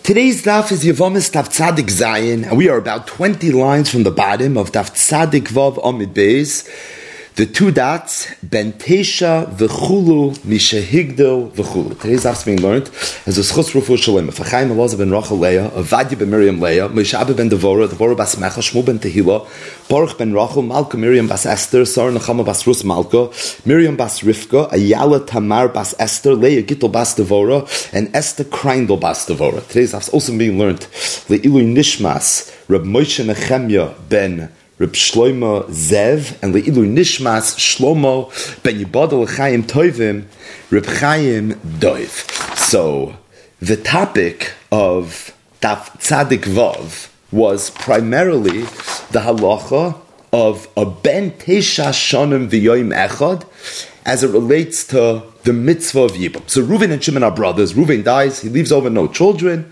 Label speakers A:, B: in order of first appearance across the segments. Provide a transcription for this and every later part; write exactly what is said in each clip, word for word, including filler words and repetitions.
A: Today's daf is Yevomis Daf Tzadik Zayin, and we are about twenty lines from the bottom of Daf Tzadik Vav Amid Beis. The two dots, Ben Tesha v'chulu mishahigdo v'chulu. Today's daf is being learned as a schus rufu shalem. Of Chaim Elazar ben Rachel Leah, of Vadia ben Miriam Leah, Moshe Abba ben Devorah, Devorah bas Mecha, Shmuel ben Tehila, Baruch ben Rachel, Malka Miriam bas Esther, Sarah Nechama bas Rus Malka, Miriam bas Rivka, Ayala Tamar bas Esther, Leah Gittel bas Devorah, and Esther Kreindel bas Devorah. Today's daf is also being learned Le'ilu Nishmas, Reb Moshe Nechemya ben Reb Shlomo Zev, and Le'ilu Nishmas Shlomo ben Yibadel L'chaim Tovim Reb Chaim Doiv. So the topic of Daf Tzadik Vav was primarily the halacha of a ben Tesha Shonim v'yoyim echad as it relates to the mitzvah of Yibam. So Reuven and Shimon are brothers. Reuven dies, he leaves over no children,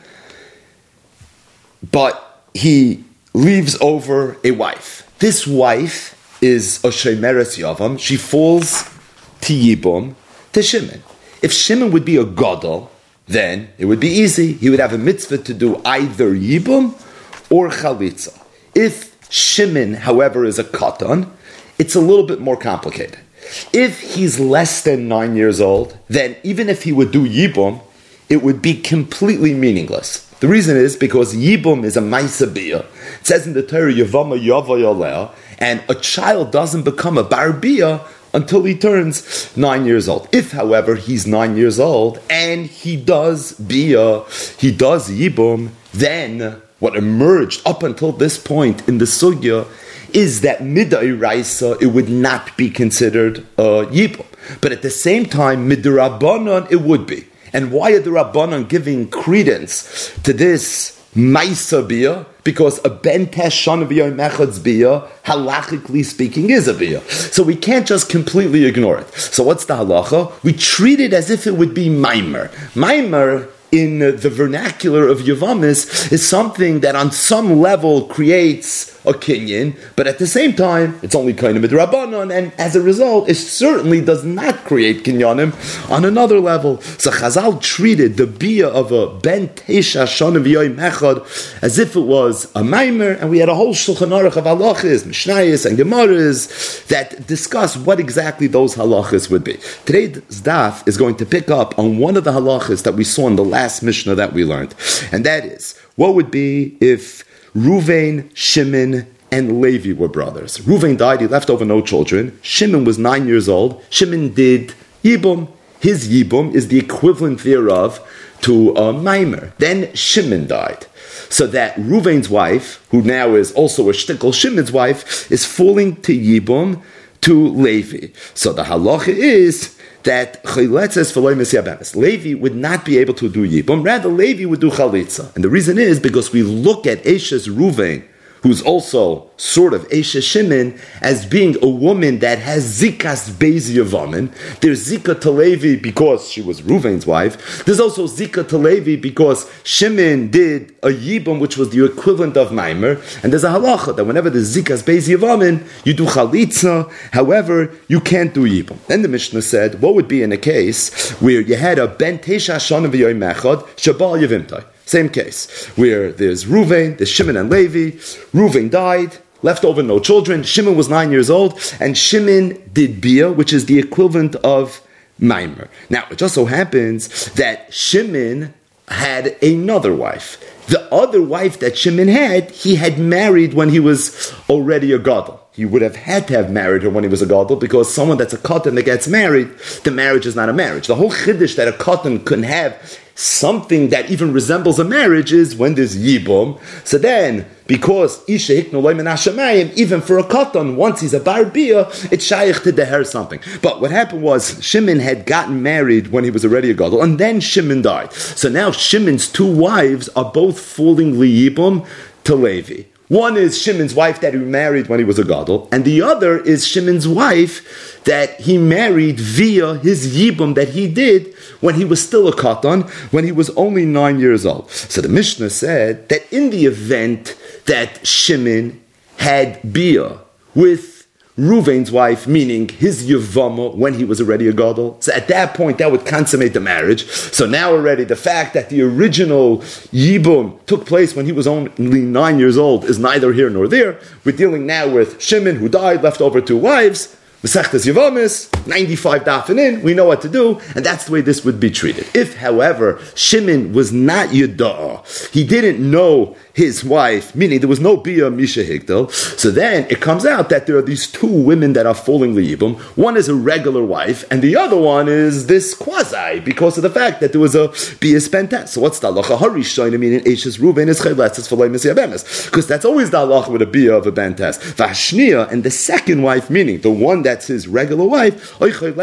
A: but he leaves over a wife. This wife is a Shemeres Yavam. She falls to Yibum, to Shimon. If Shimon would be a Gadol, then it would be easy. He would have a mitzvah to do either Yibum or Chalitza. If Shimon, however, is a Katan, it's a little bit more complicated. If he's less than nine years old, then even if he would do Yibum, it would be completely meaningless. The reason is because Yibum is a Maisa Biyah. It says in the Torah, Yavama Yava Yaleh, and a child doesn't become a Bar Biyah until he turns nine years old. If, however, he's nine years old and he does Biyah, he does Yibum, then what emerged up until this point in the Sugya is that Midai Raisa, it would not be considered a Yibum. But at the same time, Midrabanan, it would be. And why are the Rabbanan giving credence to this Maisa Biyah? Because a Ben Tesh Shana B'Yom Echad's Biyah, halachically speaking, is a Biyah. So we can't just completely ignore it. So what's the halacha? We treat it as if it would be Maimer. Maimer, in the vernacular of Yevamis, is something that on some level creates a kinyan, but at the same time, it's only kind of midrabanan, and as a result, it certainly does not create kinyanim on another level. So Chazal treated the biyah of a ben tesha shana v'yoyim echad as if it was a maimer, and we had a whole shulchan aruch of halachas, mishnayos, and gemaras that discuss what exactly those halachas would be. Today's daf is going to pick up on one of the halachas that we saw in the last mishnah that we learned, and that is, what would be if Reuven, Shimon, and Levi were brothers. Reuven died, he left over no children. Shimon was nine years old. Shimon did Yibum. His Yibum is the equivalent thereof to a Maimer. Then Shimon died. So that Reuven's wife, who now is also a shtickle, Shimon's wife, is falling to Yibum to Levi. So the halacha is that Levi would not be able to do Yibum, rather Levi would do Chalitza. And the reason is because we look at Eshes Reuven, who's also sort of Eshes Shimon, as being a woman that has Zikas Beis Yevamin. There's Zika to Levi because she was Reuven's wife. There's also Zika to Levi because Shimon did a Yibum, which was the equivalent of Maimer. And there's a halacha that whenever there's Zikas Beis Yevamin, you do Chalitza, however, you can't do Yibum. Then the Mishnah said, what would be in a case where you had a Ben Tesha Shana V'Yoyim Echad, Shabal Yevimtai? Same case, where there's Reuven, there's Shimon and Levi. Reuven died, left over no children. Shimon was nine years old, and Shimon did Biyah, which is the equivalent of Maimer. Now, it just so happens that Shimon had another wife. The other wife that Shimon had, he had married when he was already a gadol. He would have had to have married her when he was a gadol, because someone that's a katan that gets married, the marriage is not a marriage. The whole chiddush that a katan couldn't have something that even resembles a marriage is when there's yibum. So then, because isha hiknu loy min hashamayim, even for a katan, once he's a bar biyah, it's shaykh to deher something. But what happened was, Shimon had gotten married when he was already a gadol, and then Shimon died. So now Shimon's two wives are both falling liyibum to Levi. One is Shimon's wife that he married when he was a gadol, and the other is Shimon's wife that he married via his yibum that he did when he was still a katan, when he was only nine years old. So the Mishnah said that in the event that Shimon had biyah with Ruvain's wife, meaning his Yevama when he was already a gadol. So at that point, that would consummate the marriage. So now already, the fact that the original Yibum took place when he was only nine years old is neither here nor there. We're dealing now with Shimon, who died, left over two wives. Masechtas Yevamis, ninety-five dafin in, we know what to do, and that's the way this would be treated. If, however, Shimon was not Yuda'ah, he didn't know his wife, meaning there was no Bia Misha Higdal, so then it comes out that there are these two women that are falling Liyibum. One is a regular wife, and the other one is this quasi, because of the fact that there was a Bia Spentas. So what's the halacha? Harishoina, meaning Eishes Ruben is Chayletzes for Leimis Yabemes, because that's always the halacha with a Bia of a Bentas. Vashnia, and the second wife, meaning the one that that's his regular wife, so the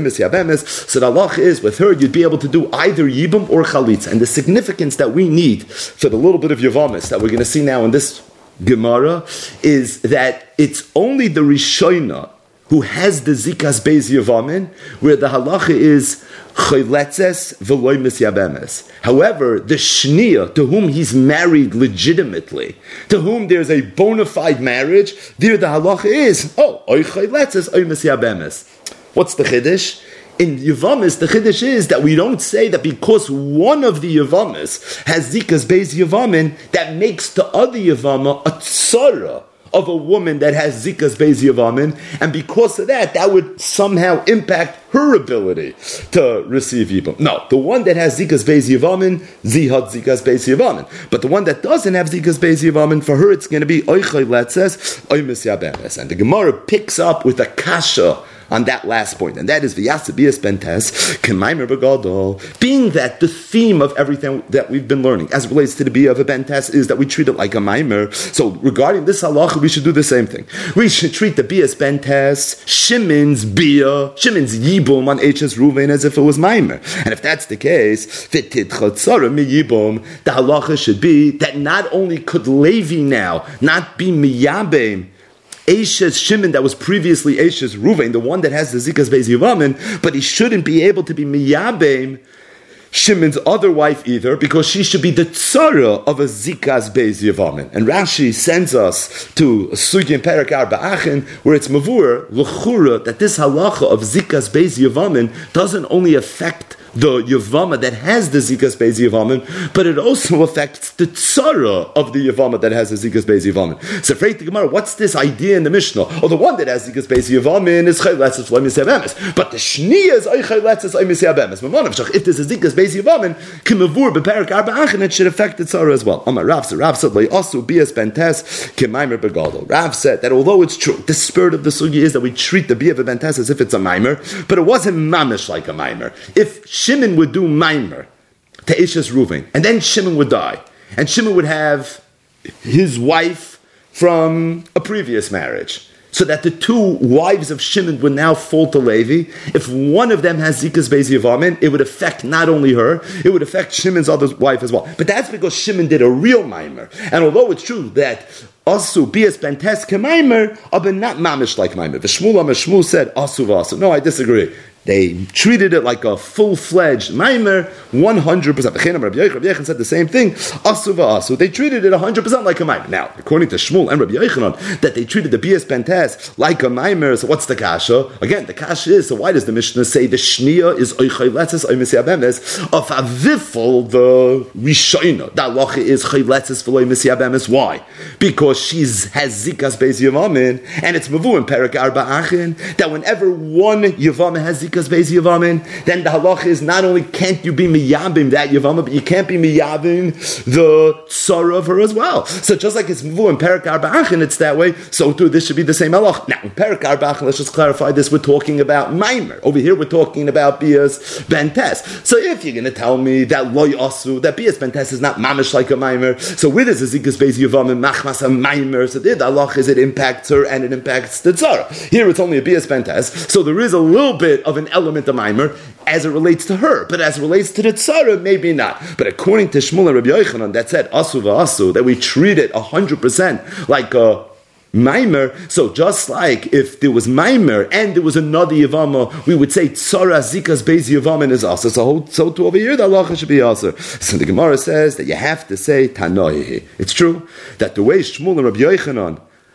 A: halach is, with her, you'd be able to do either Yibum or Chalitza. And the significance that we need for the little bit of Yavamis that we're going to see now in this Gemara is that it's only the Rishoina who has the Zikas Beis Yavamin, where the halacha is Chayletzes v'loy misyabemes. However, the Shnia, to whom he's married legitimately, to whom there's a bona fide marriage, there the halacha is, oh, oy chayletzes, oy misyabemes. What's the chiddush? In Yavamis, the chiddush is that we don't say that because one of the Yavamis has Zikas Beis Yavamin, that makes the other Yavama a tzara of a woman that has Zikas Beis Yavamin, and because of that, that would somehow impact her ability to receive Yibum. No, the one that has Zikas Beis Yavamin, Zihad Zikas Beis Yavamin. But the one that doesn't have Zikas Beis Yavamin, for her it's going to be Oichai Letzes, Oimis Yabemes. And the Gemara picks up with a kasha on that last point, and that is V'yasabias Bentes K'maimer B'Gadol. Being that the theme of everything that we've been learning, as it relates to the Bia of a Bentes, is that we treat it like a Maimer. So regarding this halacha, we should do the same thing. We should treat the Bias Bentes, Shimon's Bia, Shimon's Yibum on H S Ruvain as if it was Maimer. And if that's the case, V'tit Chatzara Mi Yibum, the halacha should be that not only could Levi now not be Miyabim Eishes Shimon that was previously Eishes Ruvain, the one that has the Zikas Beis Yavamin, but he shouldn't be able to be Miyabim Shimon's other wife either, because she should be the tzara of a Zikas Beis Yavamin. And Rashi sends us to a Sugi in Perek Arba Achin, where it's Mavur, L'chura, that this halacha of Zikas Beis Yavamin doesn't only affect the Yavama that has the Zikas Beis Yavamin, but it also affects the tzara of the Yavama that has the Zikas Beis Yavamin. So, afraid the Gemara, what's this idea in the Mishnah? Oh, the one that has Zikas Beis Yavamin is Chayletzes V'loy Misyabemes, but the Shnia is Chayletzes V'loy Misyabemes. If there's a Zikas Beis Yavamin, Kimavur Beperek Arba Achin, it should affect the tzara as well. Amar Rav said, Rav said, Asu Bias Bentes Kimaimer Begadol. Rav said that although it's true, the spirit of the sugi is that we treat the Bia of a Bentes as if it's a Maimer, but it wasn't mamish like a Maimer. If Shimon would do Maimer to Eishes Ruvain, and then Shimon would die, and Shimon would have his wife from a previous marriage, so that the two wives of Shimon would now fall to Levi. If one of them has Zikas Beis Yavamin, it would affect not only her, it would affect Shimon's other wife as well. But that's because Shimon did a real Maimer. And although it's true that Asu Bias Bentes K'Maimer, but not mamish like Maimer. V'Shmuel Amar Shmuel said Asu V'Asu. No, I disagree. They treated it like a full-fledged Maimer, one hundred percent. Rabbi Yochanan said the same thing. Asu v'asu. They treated it one hundred percent like a Maimer. Now, according to Shmuel and Rabbi Yochanan, that they treated the Bias Bentes like a Maimer. So what's the kasha? Again, the kasha is, so why does the Mishnah say the Shnia is Oichai Letzes Oy Misyabemes of Avifol the Rishoina? That lacha is Chai Letzes V'loy Misyabemes. Why? Because she's has Zikas Beis Yavamin, and it's Mavu in Perek Arba Achin, that whenever one Yavama has Zikas Beis Yavamin, then the halacha is not only can't you be miyabim that Yavama, but you can't be miyabim the tzara of her as well. So just like it's Mavu in Perek Arba Achin, it's that way, so too this should be the same halacha. Now, in Perek Arba Achin, let's just clarify this, we're talking about Maimer. Over here we're talking about Bias Bentes. So if you're going to tell me that Loy Asu, that Bias Bentes is not mamish like a Maimer, so where does the Zikas Beis Yavamin machmas a Maimer? So there the halacha is it impacts her and it impacts the tzara. Here it's only a Bias Bentes, so there is a little bit of an element of Maimer as it relates to her, but as it relates to the tzara, maybe not. But according to Shmuel and Rabbi Yochanan, that said Asu v'Asu, that we treat it one hundred percent like a Maimer, so just like if there was Maimer and there was another Yavama, we would say Tzara Zikas Beis Yavamin is Asa. So, so to over here, the halacha should be Asa. So the Gemara says that you have to say Tanoihi. It's true that the way Shmuel and Rabbi Yochanan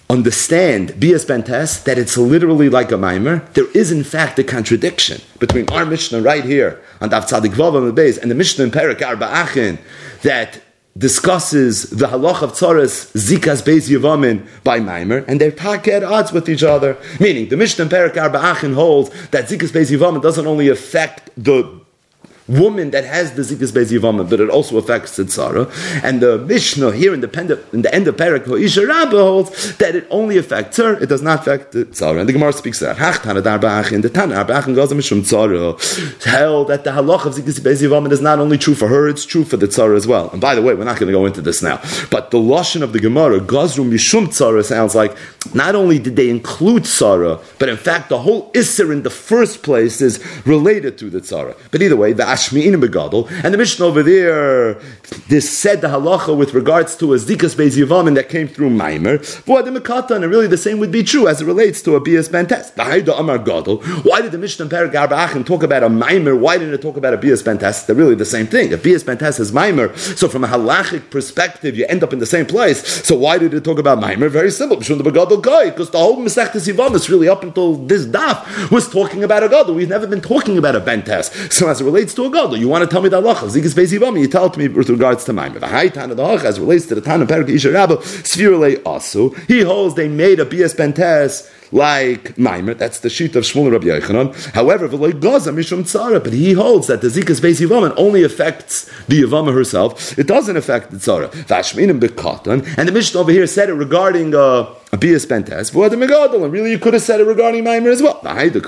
A: understand Bias Bentes, that it's literally like a Maimer, there is in fact a contradiction between our Mishnah right here on Daf Tzadik Vav on the base and the Mishnah in Perek Arba Achin that discusses the halach of tzaras zikas beis yavamin by Maimer, and they're taka at odds with each other. Meaning, the Mishnah in Perek Arba Achin holds that zikas beis yavamin doesn't only affect the woman that has the zikas beis yavamin, but it also affects the tzara. And the Mishnah here in the, pen, in the end of Perek Ho'isha Rabbah holds that it only affects her, it does not affect the tzara. And the Gemara speaks that Hach Tana Arba Achin, the Tana Arba Achin goes mishum tzara, held that the halach of zikas beis yavamin is not only true for her, it's true for the tzara as well. And by the way, we're not going to go into this now, but the lashon of the Gemara Gazru mishum tzara sounds like not only did they include tzara, but in fact the whole isser in the first place is related to the tzara. But either way, the Ashmi'in begadol, and the Mishnah over there, this said the halacha with regards to a zikas beis yavamin that came through Maimer, and really the same would be true as it relates to a bias bentes. The Haida Amar Gadol. Why did the Mishnah in Perek Arba Achin talk about a Maimer? Why didn't it talk about a bias bentes? They're really the same thing. A bias bentes is Maimer, so from a halachic perspective, you end up in the same place. So why did it talk about Maimer? Very simple. Because the whole Masechtas Yavamis really up until this daf was talking about a Gadol. We've never been talking about a bentes. So as it relates to a Gadol, you want to tell me that halacha zikas beis yavamin, you tell it to me with regards to Maimer. The high Tana the halacha as relates to the Tana Perek Isha Rabbah Svirulei Asu. He holds they made a bias bentes like Maimer. That's the sheet of Shmuel Rabbi Yochanan. However, v'lo gaza mishum tzara, but he holds that the zikas beis yavamin only affects the yavama herself. It doesn't affect the tzara. Vashminim bekatan, and the Mishnah over here said it regarding uh, a bias bentes. And really, you could have said it regarding Maimer as well.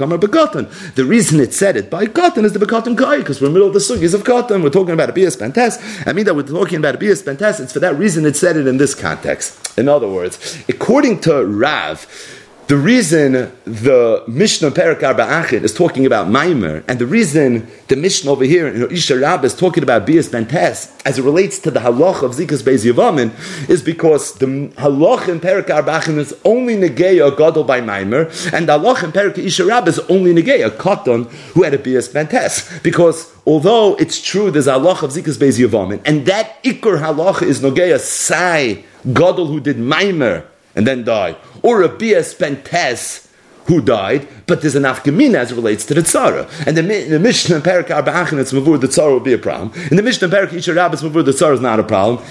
A: The reason it said it by katan is the bekatan kai, because we're in the middle of the sugis of katan. We're talking about a bias bentes. I mean that we're talking about a bias bentes. It's for that reason it said it in this context. In other words, according to Rav, the reason the Mishnah Perek Arba Achin is talking about Maimer, and the reason the Mishnah over here in Isha Rabbah is talking about Bias Bentes as it relates to the halach of Zikas Beis Yavamin, is because the halach in Perek Arba Achin is only negeya gadol by Maimer, and the halach in Perek Isha Rabbah is only negeya katan who had a Bias Bentes. Because although it's true there's a halach of Zikas Beis Yavamin, and that ikar halach is negeya sai gadol who did Maimer and then died, or a bias bentes who died, but there's an afkamina as it relates to the tzara. And the, the Mishnah in Perek Arba Achin, it's mavur, the tzara will be a problem. In the Mishnah in Perek Isha Rabbah, it's mavur, the tzara is not a problem.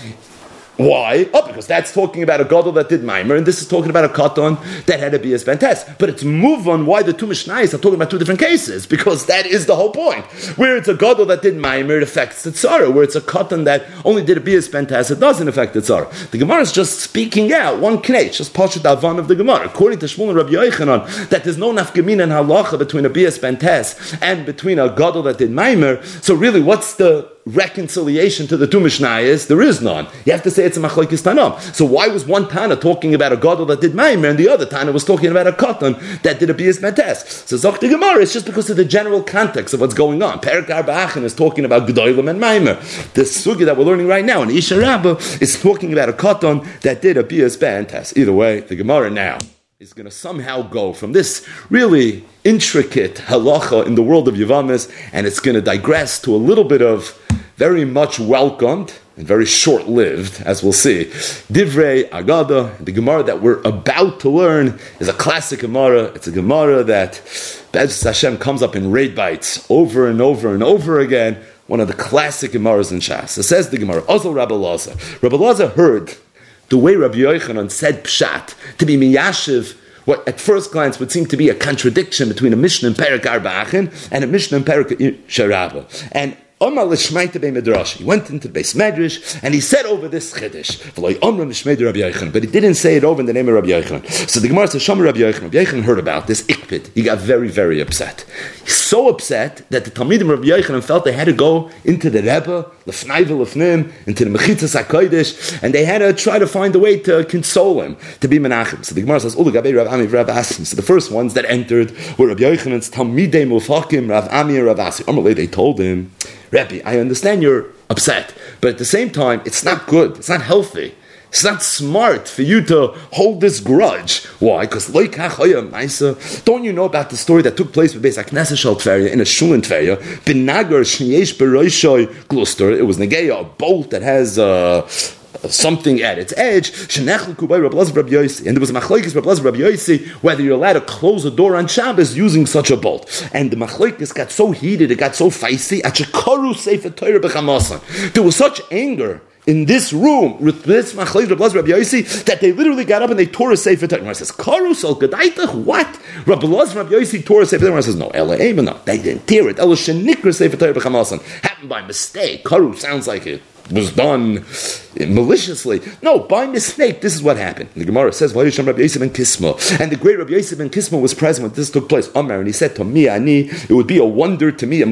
A: Why? Oh, because that's talking about a gadol that did Maimer, and this is talking about a katan that had a bias bentes. But it's move on why the two mishnayos are talking about two different cases, because that is the whole point. Where it's a gadol that did Maimer, it affects the tzara. Where it's a katan that only did a bias bentes, it doesn't affect the tzara. The Gemara is just speaking out one knech, just pashat avan of the Gemara. According to Shmuel and Rabbi Yochanan, that there's no nafkamina and halacha between a bias bentes and between a gadol that did Maimer. So really, what's the reconciliation to the two mishnayos? There is none. You have to say it's a machlokes tanam. So why was one Tana talking about a gadol that did Maimer and the other Tana was talking about a katan that did a bias bentes? So Zok the Gemara, it's just because of the general context of what's going on. Perek Arba Achin is talking about gedolim and Maimer. The sugi that we're learning right now in Isha Rabbah is talking about a katan that did a bias bentes. Either way, the Gemara now is going to somehow go from this really intricate halacha in the world of Yavamis, and it's going to digress to a little bit of very much welcomed and very short-lived, as we'll see, Divrei Agada. The Gemara that we're about to learn is a classic Gemara. It's a Gemara that Be'ezus Hashem comes up in raid bites over and over and over again. One of the classic Gemaras in Shas. It says the Gemara, Ozol Rabbi Elazar. Rabbi Elazar heard the way Rabbi Yochanan said pshat to be miyashiv, what at first glance would seem to be a contradiction between a Mishnah in Perek Arba Achin and a Mishnah in Perek Isha Rabbah. And Omar l'shmeita bei Midrash. He went into the base Medrash and he said over this chiddush, V'loi Omar l'shmeita Rabbi Yochanan, but he didn't say it over in the name of Rabbi Yochanan. So the Gemara says, Shomer Rabbi Yochanan. Rabbi Yochanan heard about this ikpid. He got very, very upset. He's so upset that the Talmidim of Rabbi Yochanan felt they had to go into the Rebbe, l'fnai v'l'fnim, into the Mechitzas HaKodesh, and they had to try to find a way to console him, to be menachem. So the Gemara says, Ulu Gabei Rav Ami Rav Asim. So the first ones that entered were Rabbi Yochanan's Talmidei Mufakim, Rav Ami and Rav Asim. Amalei, they told him, Rabbi, I understand you're upset, but at the same time, it's not good, it's not healthy. It's not smart for you to hold this grudge. Why? Because don't you know about the story that took place with Beis HaKnesset Shel Tveria in a shul in Tveria? B'nagar shniesh b'roishoy gluster. It was negeya, a bolt that has uh, something at its edge. And there was a machlokes Reb Elazar Reb Yossi whether you're allowed to close a door on Shabbos using such a bolt. And the machlokes got so heated, it got so feisty. There was such anger in this room with this machlokes Reb Elazar Reb Yossi that they literally got up and they tore a sefer Torah. Gemara says, "Karus al gedaitach." What? Reb Elazar Reb Yossi tore a sefer Torah. Gemara says, "No, ela no, they didn't tear it. Ela shenikra sefer Torah b'chamasan. Happened by mistake." Karus sounds like it was done maliciously. No, by mistake, this is what happened. The Gemara says, Vayisham Rabbi Yosef ben Kisma. And the great Rabbi Yosef ben Kisma was present when this took place. Amar, and he said to me, Ani, it would be a wonder to me,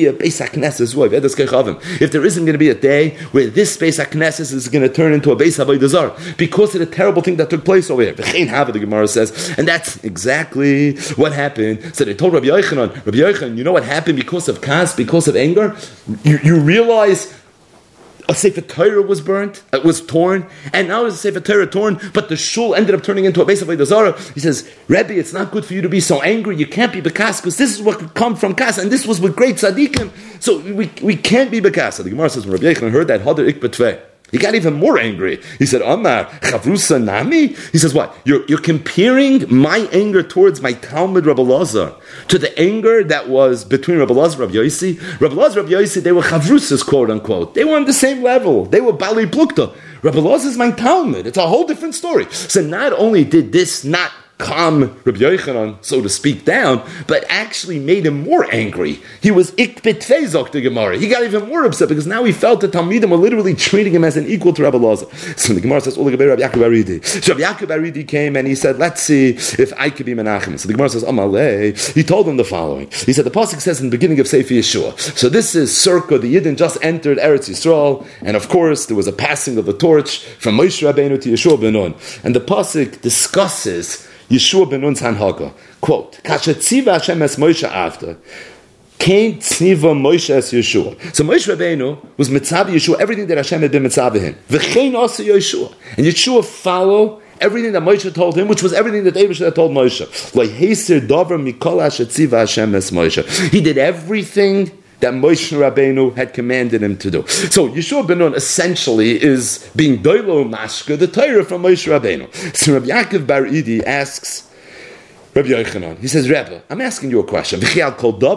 A: if there isn't going to be a day where this Beis HaKnesses is going to turn into a Beis HaAvodah Zarah because of the terrible thing that took place over here. The Gemara says, and that's exactly what happened. So they told Rabbi Yochanan, Rabbi Yochanan, you know what happened because of kas, because of anger? You, you realize a Sefer Torah was burnt, it was torn, and now there's a Sefer Torah torn, but the shul ended up turning into a Beis HaAvodah Zarah. He says, Rebbe, it's not good for you to be so angry. You can't be bekas, because this is what could come from kas, and this was with great tzaddikim. So we, we can't be bekas. So the Gemara says, when Rabbi Yochanan heard that, Hadar ik betveh, he got even more angry. He said, Amar, Chavrusa Nami? He says, what? You're, you're comparing my anger towards my Talmud Rabbi Elazar to the anger that was between Rabbi Elazar and Rabbi Yossi. Rabbi Elazar and Rabbi Yossi, they were Chavrusas, quote unquote. They were on the same level. They were Bali Plukta. Rabbi Elazar is my Talmud. It's a whole different story. So not only did this not calm Rabbi Yochanan, so to speak, down, but actually made him more angry. He was ikbet feizok the Gemara. He got even more upset because now he felt that Talmidim were literally treating him as an equal to Rabbi Elazar. So the Gemara says, Rabbi Yaakov Aridi. So Rabbi Yaakov Aridi came and he said, let's see if I could be Menachem. So the Gemara says, Amalei. He told him the following. He said, the pasuk says in the beginning of Sefer Yeshua. So this is circa, the Yidden just entered Eretz Yisrael, and of course there was a passing of the torch from Moshe Rabbeinu to Yeshua ben Nun. And the pasuk discusses Yeshua ben Nun's Hanhaga. Quote, Kasha tziva Hashem es Moshe after. Kain tziva Moshe es Yeshua. So Moshe Rabbeinu was mitzav Yeshua, everything that Hashem had been mitzav him. V'chein also Yeshua. And Yeshua followed everything that Moshe told him, which was everything that David had told Moshe. Like, Heiser davar mikol asher tziva Hashem es Moshe. He did everything that Moshe Rabbeinu had commanded him to do. So Yeshua ben Nun essentially is being doilo mashka, the Torah from Moshe Rabbeinu. So Rabbi Yaakov Bar Idi asks Rabbi Yochanan, he says, Rebbe, I'm asking you a question. Is it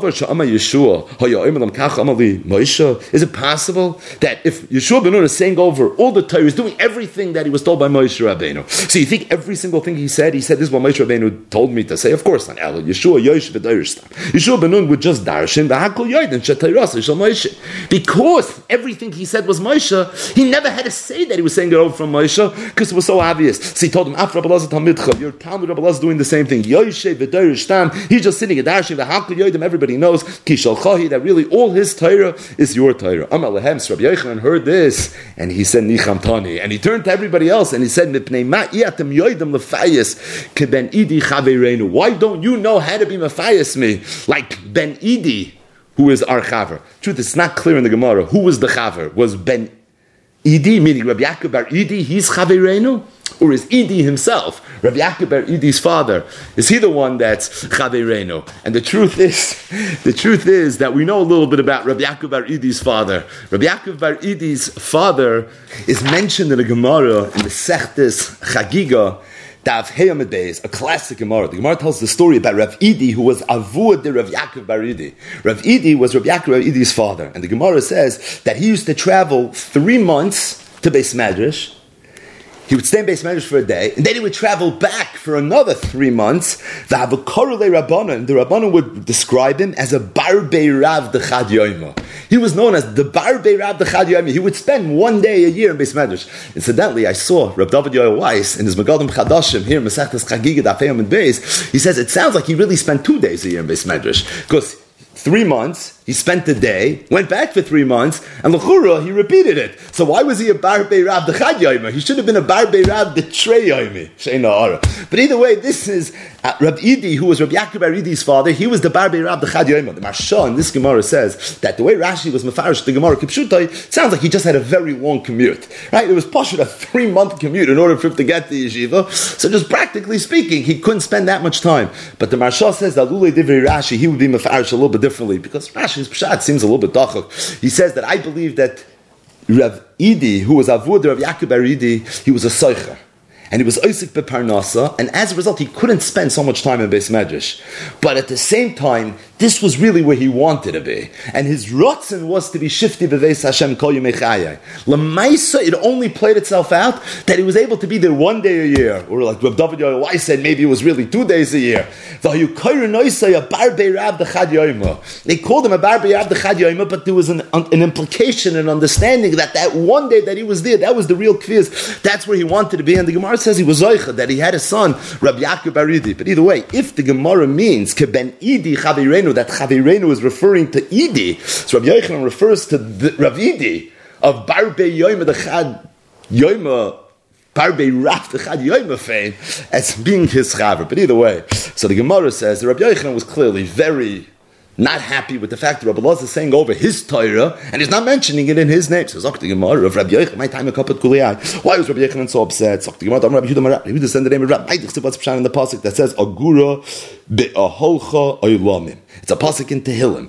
A: possible that if Yeshua ben Nun is saying over all the Torah, he's doing everything that he was told by Moshe Rabbeinu? So you think every single thing he said, he said, this is what Moshe Rabbeinu told me to say? Of course not. Yeshua Yosh v'Dorstam. Yeshua ben Nun would just darshan v'hakol yoyden she'Torah shel Moshe. Because everything he said was Moshe, he never had to say that he was saying it over from Moshe because it was so obvious. So he told him, Af Rabbi Elazar Talmidcha, your Talmud Rabbi Elazar is doing the same thing. He's just sitting at Darshim, the Hakul Yodim, everybody knows, Kishalchahi, that really all his Torah is your Torah. Amar Lehem, Rabbi Yochanan heard this, and he said, Nicham Tani. And he turned to everybody else, and he said, Mipnei ma iatem yoidem lefayis, ke ben idi chavereinu. Why don't you know how to be mefayis me? Like Ben Idi, who is our chaver. Truth, it's not clear in the Gemara. Who was the chaver? Was Ben Idi, meaning Rabbi Yaakov Bar Idi, he's chavereinu? Or is Idi himself, Rabbi Yaakov Bar Idi's father, is he the one that's Chavereinu? And the truth is, the truth is that we know a little bit about Rabbi Yaakov Bar Idi's father. Rabbi Yaakov Bar Idi's father is mentioned in the Gemara in the Sechtes Chagiga, Daf Heyamid Beis, a classic Gemara. The Gemara tells the story about Rav Idi, who was Avud de Rav Yaakov Bar Idi. Rav Idi was Rav Yaakov Bar Idi's father. And the Gemara says that he used to travel three months to Beis Medrash. He would stay in Beis Medrash for a day, and then he would travel back for another three months. The Havakorule Rabbanon, the Rabbanon would describe him as a Barbei Rav de Chad Yoima. He was known as the Barbei Rav de Chad Yoima. He would spend one day a year in Beis Medrash. Incidentally, I saw Rav David Yoel Weiss in his Megadim Chadashim here in Masechtas Chagiga Daf Heyamid Beis. He says it sounds like he really spent two days a year in Beis Medrash, because three months, he spent the day, went back for three months, and l'chura, he repeated it. So why was he a Barbei Rav de Chad Yoima? He should have been a Barbei Rav de Trei Yoimi. Sheina Ara. But either way, this is uh, Rav Idi, who was Rav Yaakov Bar Idi's father. He was the Barbei Rav de Chad Yoima. The Marsha in this Gemara says that the way Rashi was mefarish the Gemara Kipshutai, it sounds like he just had a very long commute. Right? It was pashut a three-month commute in order for him to get to yeshiva. So just practically speaking, he couldn't spend that much time. But the Marsha says that Lulei Divrei Rashi, he would be mefarish a little bit differently, because Rashi's pshat seems a little bit dachak. He says that I believe that Rav Idi, who was Avud Rav Yaakov bar Idi, he was a soicher. And he was Oisik beparnasa, and as a result, he couldn't spend so much time in Beis Medrash. But at the same time, this was really where he wanted to be. And his rotzen was to be shifty b'veis Hashem kol yomei chayai. L'maisa, it only played itself out that he was able to be there one day a year. Or like Rav David Yoelai said, maybe it was really two days a year. They called him a bar be'rav d'chad yoyma, but there was an, an implication, an understanding that that one day that he was there, that was the real kviz. That's where he wanted to be. And the Gemara says he was zoicha, that he had a son, Rabbi Yaakov bar Idi. But either way, if the Gemara means keben Idi chavirenu, that chavirenu is referring to Idi, so Rabbi Yochanan refers to the, Rav Idi of bar be'yoyma d'chad yoyma, bar be'rav d'chad yoyma fein, as being his chaver. But either way, so the Gemara says that Rabbi Yochanan was clearly very not happy with the fact that Rabbi Elazar is saying over his Torah, and he's not mentioning it in his name. So, Zok the Gemara of Rabbi Yochanan, my time a couple of kuliyai. Why was Rabbi Yochanan so upset? Zok the Gemara, Rabbi Yehuda, Rabbi Yehuda sent the name of Rabbi. I think what's in the pasuk that says Agura be'aholcha oylamim. It's a pasuk in Tehillim.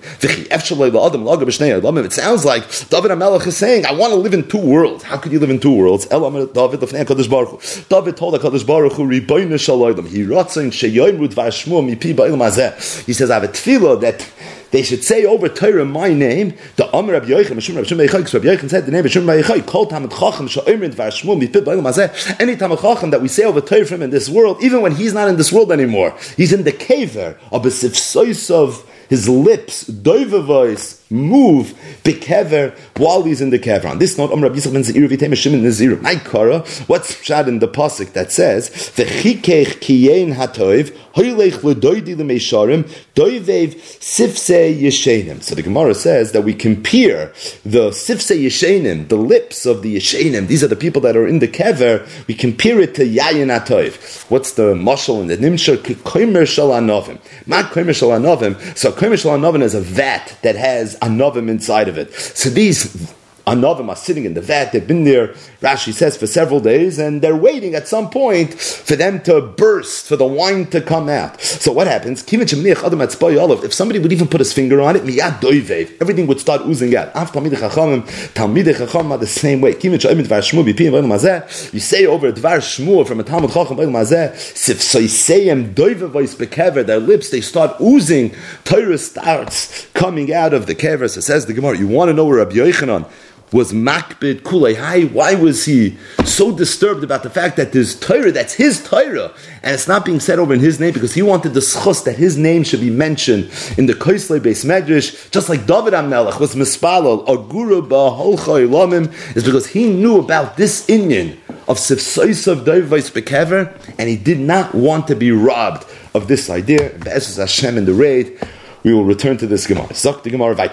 A: It sounds like David HaMelech is saying, I want to live in two worlds. How could you live in two worlds? David told HaKadosh Baruch Hu, Ribono Shel Olam, He ratzon sheyoimru dvar shmo mipi ba'ilam hazeh. He says, I have a tefillah that they should say over Torah my name. The Amar Rabbi Yochanan, Mishum Rabbi Shimon Bar Yochai, Rabbi Yochanan said the name Mishum Bar Yochai, Kol Talmid Chacham she'omer dvar shmo mipi ba'ilam hazeh. Any Talmid Chacham that we say over Torah from him in this world, even when he's not in this world anymore, he's in the kever of a sifsois of his lips, doiva voice, move, bekever, while he's in the kever. On this note, Rabbi Yisrael ben Zeir v'tei Shimon Nazir. My Kara, what's shad in the pasuk that says, "V'chikech kiyein hatoiv, hoylech l'doidi l'meisharim, doivev sifsei yeshenim." So the Gemara says that we compare the sifsei yeshenim, the lips of the yeshenim. These are the people that are in the kever. We compare it to yayin hatoiv. What's the mashal in the nimshar? Koimer shal anovim. Ma koimer shal anovim. So koimer shal anovim is a vat that has anovim inside of it. So these anovim are sitting in the vat. They've been there, Rashi says, for several days, and they're waiting at some point for them to burst, for the wine to come out. So what happens? If somebody would even put his finger on it, everything would start oozing out. Talmidei Chacham are the same way. You say over Dvar Shmuel from a Talmud Chacham, their lips, they start oozing. Torah starts coming out of the kever. So says the Gemara, you want to know where Rabbi Yochanan was makbid kulei hai? Why was he so disturbed about the fact that there's Torah, that's his Torah, and it's not being said over in his name? Because he wanted the schus that his name should be mentioned in the Koslei Beis Medrash, just like David HaMelech was mispalal agura ba'holcha ilamim, is because he knew about this inyan of sifsois of doivais bekever, and he did not want to be robbed of this idea. Be'ezus Hashem in the raid, we will return to this Gemara. So the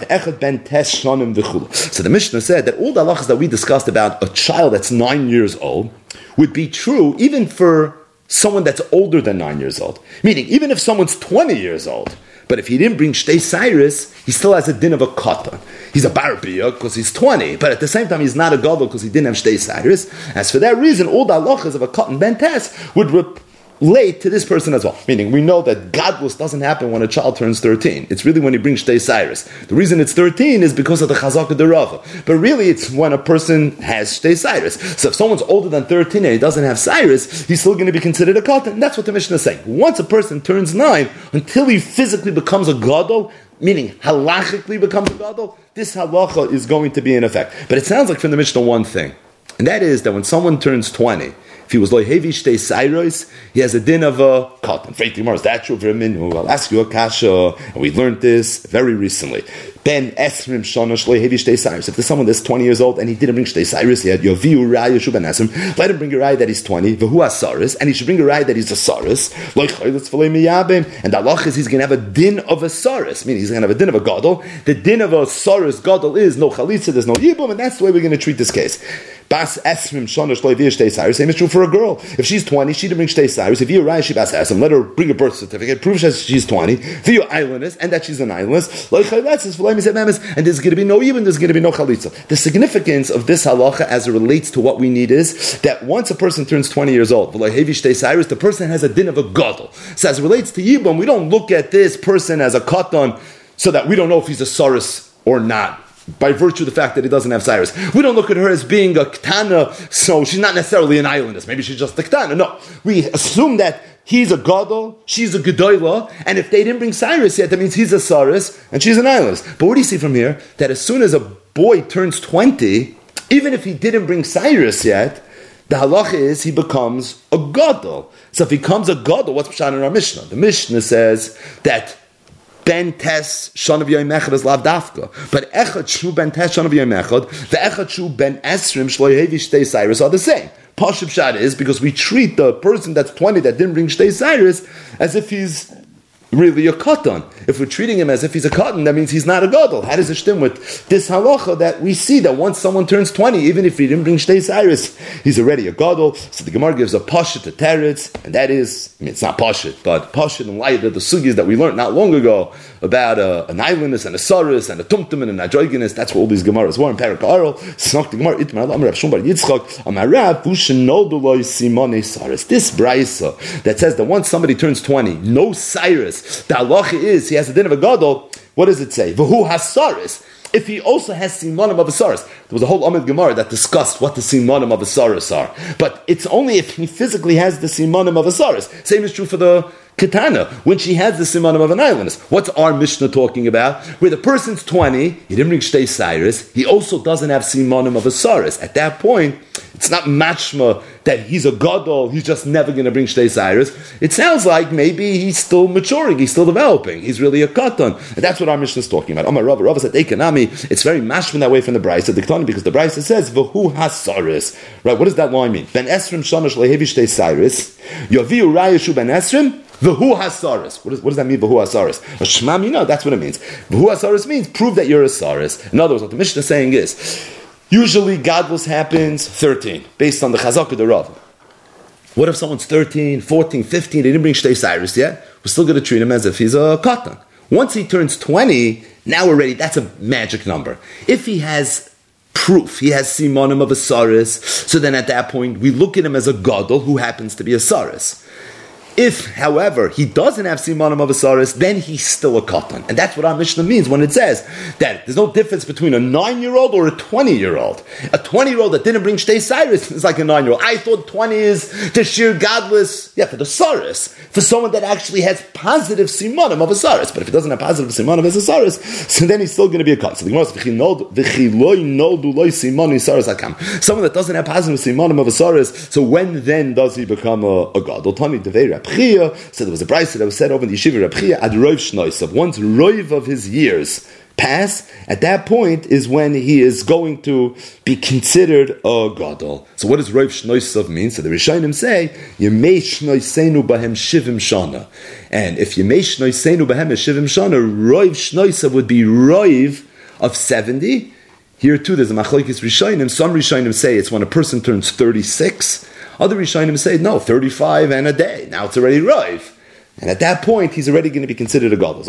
A: Mishnah said that all the halachas that we discussed about a child that's nine years old would be true even for someone that's older than nine years old. Meaning, even if someone's twenty years old, but if he didn't bring Shtei Cyrus, he still has a din of a katan. He's a barbia because he's twenty, but at the same time he's not a gadol because he didn't have Shtei Cyrus. As for that reason, all the halachas of a katan ben tes would rep- late to this person as well. Meaning, we know that gadlus doesn't happen when a child turns thirteen. It's really when he brings Shtei Cyrus. The reason it's thirteen is because of the chazaka derava. But really, it's when a person has Shtei Cyrus. So if someone's older than thirteen and he doesn't have Cyrus, he's still going to be considered a katan. That's what the Mishnah is saying. Once a person turns nine, until he physically becomes a gadol, meaning halachically becomes a gadol, this halacha is going to be in effect. But it sounds like from the Mishnah one thing, and that is that when someone turns twenty, if he was loyhevi Shtei Cyrus, he has a din of a katan. Freit Gemara, is that true for a minhu? I'll ask you a kasha, and we learned this very recently. Ben esrim shana shloihevi Shtei Cyrus. If there's someone that's twenty years old and he didn't bring Shtei Cyrus, he had yoviu raya shu ben esrim. Let him bring a raya that he's twenty. V'hu asaris, and he should bring a raya that he's a saris. Loichayletz v'lei miyabim. And the halach is he's going to have a din of a saris, meaning he's going to have a din of a gadol. The din of a saris gadol is no chalitza, there's no yibum, and that's the way we're going to treat this case. Bas esrim shana shloihevi Shtei Cyrus. Same is true for a girl. If she's twenty, she didn't bring Shtei Cyrus. If you raya she bas esrim, let her bring a birth certificate, prove she's twenty. V'yu islandess, and that she's an islandess. Loichayletz is v'lei miyabim. And there's going to be no even, there's going to be no chalitza. The significance of this halacha as it relates to what we need is that once a person turns twenty years old, the person has a din of a gadol. So as it relates to Yibam, we don't look at this person as a katan so that we don't know if he's a saris or not. by virtue of the fact that he doesn't have Cyrus. We don't look at her as being a Ketana, so she's not necessarily an islandess. Maybe she's just a Ketana. No. We assume that he's a Gadol, she's a Gedoyla, and if they didn't bring Cyrus yet, that means he's a Saris, and she's an islandess. But what do you see from here? That as soon as a boy turns twenty, even if he didn't bring Cyrus yet, the halacha is he becomes a Gadol. So if he becomes a Gadol, what's Pshat in our Mishnah? The Mishnah says that Ben Tes Shanav Yom Echad is Lav Dafka, but Echad Shu Ben Tes Shanav Yom Echad, the Echad Shu Ben Esrim Shlo Yehevi Shtei Cyrus are the same. Pashup Pshat is because we treat the person that's twenty that didn't bring Shtei Cyrus as if he's really a katan. If we're treating him as if he's a katan, that means he's not a gadol. How does it stem with this halacha that we see that once someone turns twenty, even if he didn't bring Shtei Cyrus, he's already a gadol? So the Gemara gives a pashut to teretz, and that is, I mean, it's not pashut, but pashut in light of the sugyas that we learned not long ago about uh, an islandess and a saris and a tumtum and an adroiginus. That's what all these Gemaras were in Perek Ha'aral. Snok the Gemara, Itmar Amar Rav Shmuel bar Yitzchak, Amarav Pushin Noldu Lo Simone Saris. This brayso that says that once somebody turns twenty, no Cyrus, the halacha is he has the din of a gadol. What does it say? V'hu hasaris. If he also has simanim of a saris, there was a whole Amid Gemara that discussed what the simanim of a saris are. But it's only if he physically has the simanim of a saris. Same is true for the Ketana, when she has the simanim of an islandess. What's our Mishnah talking about? Where the person's twenty, he didn't bring Shtei Cyrus, he also doesn't have simanim of a saris. At that point, it's not mashma that he's a gadol, he's just never going to bring Shtei Cyrus. It sounds like maybe he's still maturing, he's still developing, he's really a katan. And that's what our Mishnah is talking about. Omar Rava, Rava said, Eikanami, it's very mashma that way from the Brisa, the Ketana, because the Brisa says, V'hu hasaris. Right, what does that line mean? Ben Esrim shamash lehevi Shtei Cyrus, Yaviu rayashu ben Esrim, V'hu hasaris. What does, what does that mean, V'hu hasaris? A shmam, you know, that's what it means. V'hu hasaris means, prove that you're a saris. In other words, what the Mishnah is saying is, usually gadlus happens thirteen, based on the chazak of the Rav. What if someone's thirteen, fourteen, fifteen, they didn't bring Shtei Cyrus yet? We're still going to treat him as if he's a katan. Once he turns twenty, now we're ready, that's a magic number. If he has proof, he has simanim of a saris, so then at that point, we look at him as a gadol who happens to be a saris. If, however, he doesn't have simanim of a saris, then he's still a katan. And that's what our Mishnah means when it says that there's no difference between a nine-year-old or a twenty-year-old. A twenty-year-old that didn't bring Shtei Cyrus is like a nine-year-old. I thought twenty is the sheer godless, yeah, for the saris, for someone that actually has positive simanim of a saris. But if he doesn't have positive simanim as a saris, so then he's still going to be a katan. So the Gemara says, someone that doesn't have positive simanim of a saris, so when then does he become a, a gadol? Tani Devei Chia, so there was a brayso that was said over in the yeshiva Reb Chia ad roiv shnoisav. Once roiv of his years pass, at that point is when he is going to be considered a gadol. So what does roiv shnoisav mean? So the Rishonim say yemei shnoisenu bahem shivim shana, and if yemei shnoisenu bahem shivim shana, roiv shnoisav would be roiv of seventy. Here too, there's a machlokes Rishonim. Some Rishonim say it's when a person turns thirty-six. Other Rishonim say, no, thirty-five and a day. Now it's already Rav. And at that point, he's already going to be considered a gadol.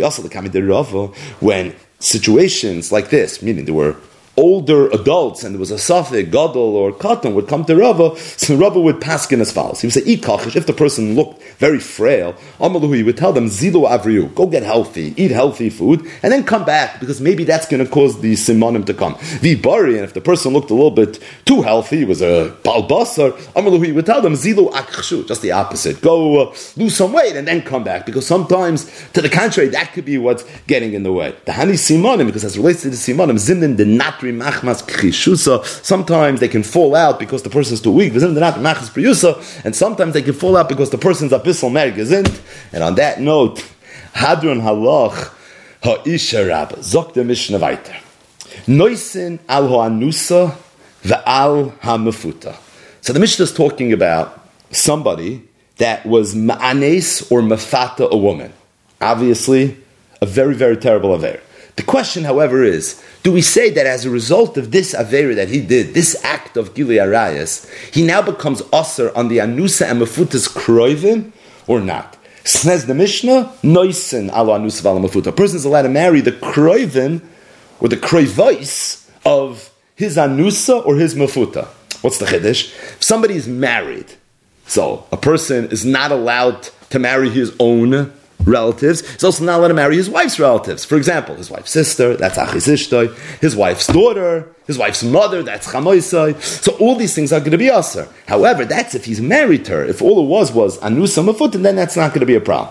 A: When situations like this, meaning there were older adults and there was a safek, gadol or katan would come to Rava, so Rava would paskin as follows. He would say, eat kachish. If the person looked very frail, Amaluhu, he would tell them, zilu avriu, go get healthy, eat healthy food, and then come back, because maybe that's going to cause the simanim to come. Vibari, and if the person looked a little bit too healthy, he was a balbasar, Amaluhu, he would tell them, zilu akshu, just the opposite. Go uh, lose some weight and then come back, because sometimes, to the contrary, that could be what's getting in the way. The hani simanim, because as it relates to the simanim, zimnin de natri sometimes they can fall out because the person is too weak, and sometimes they can fall out because the person's abyssal mergezint. And on that note, Hadron halach ha'isha rabba zok the Mishnah weiter noisin al ha'anusa ve'al ha'mefuta. So the Mishnah is talking about somebody that was ma'anes or mefata a woman. Obviously, a very, very terrible affair. The question, however, is, do we say that as a result of this avera that he did, this act of Gilui Arayas, he now becomes osir on the anusa and mefuta's kroivim, or not? Says the Mishnah, noisen ala anusa vala mefuta. A person is allowed to marry the kroivim, or the kroivais, of his anusa or his mefuta. What's the chiddush? If somebody is married, so a person is not allowed to marry his own relatives, he's also not allowed to marry his wife's relatives. For example, his wife's sister, that's achis ishtoi, his wife's daughter, his wife's mother, that's chamoisai. So all these things are going to be aser. However, that's if he's married to her. If all it was was anusa mafut, then that's not going to be a problem.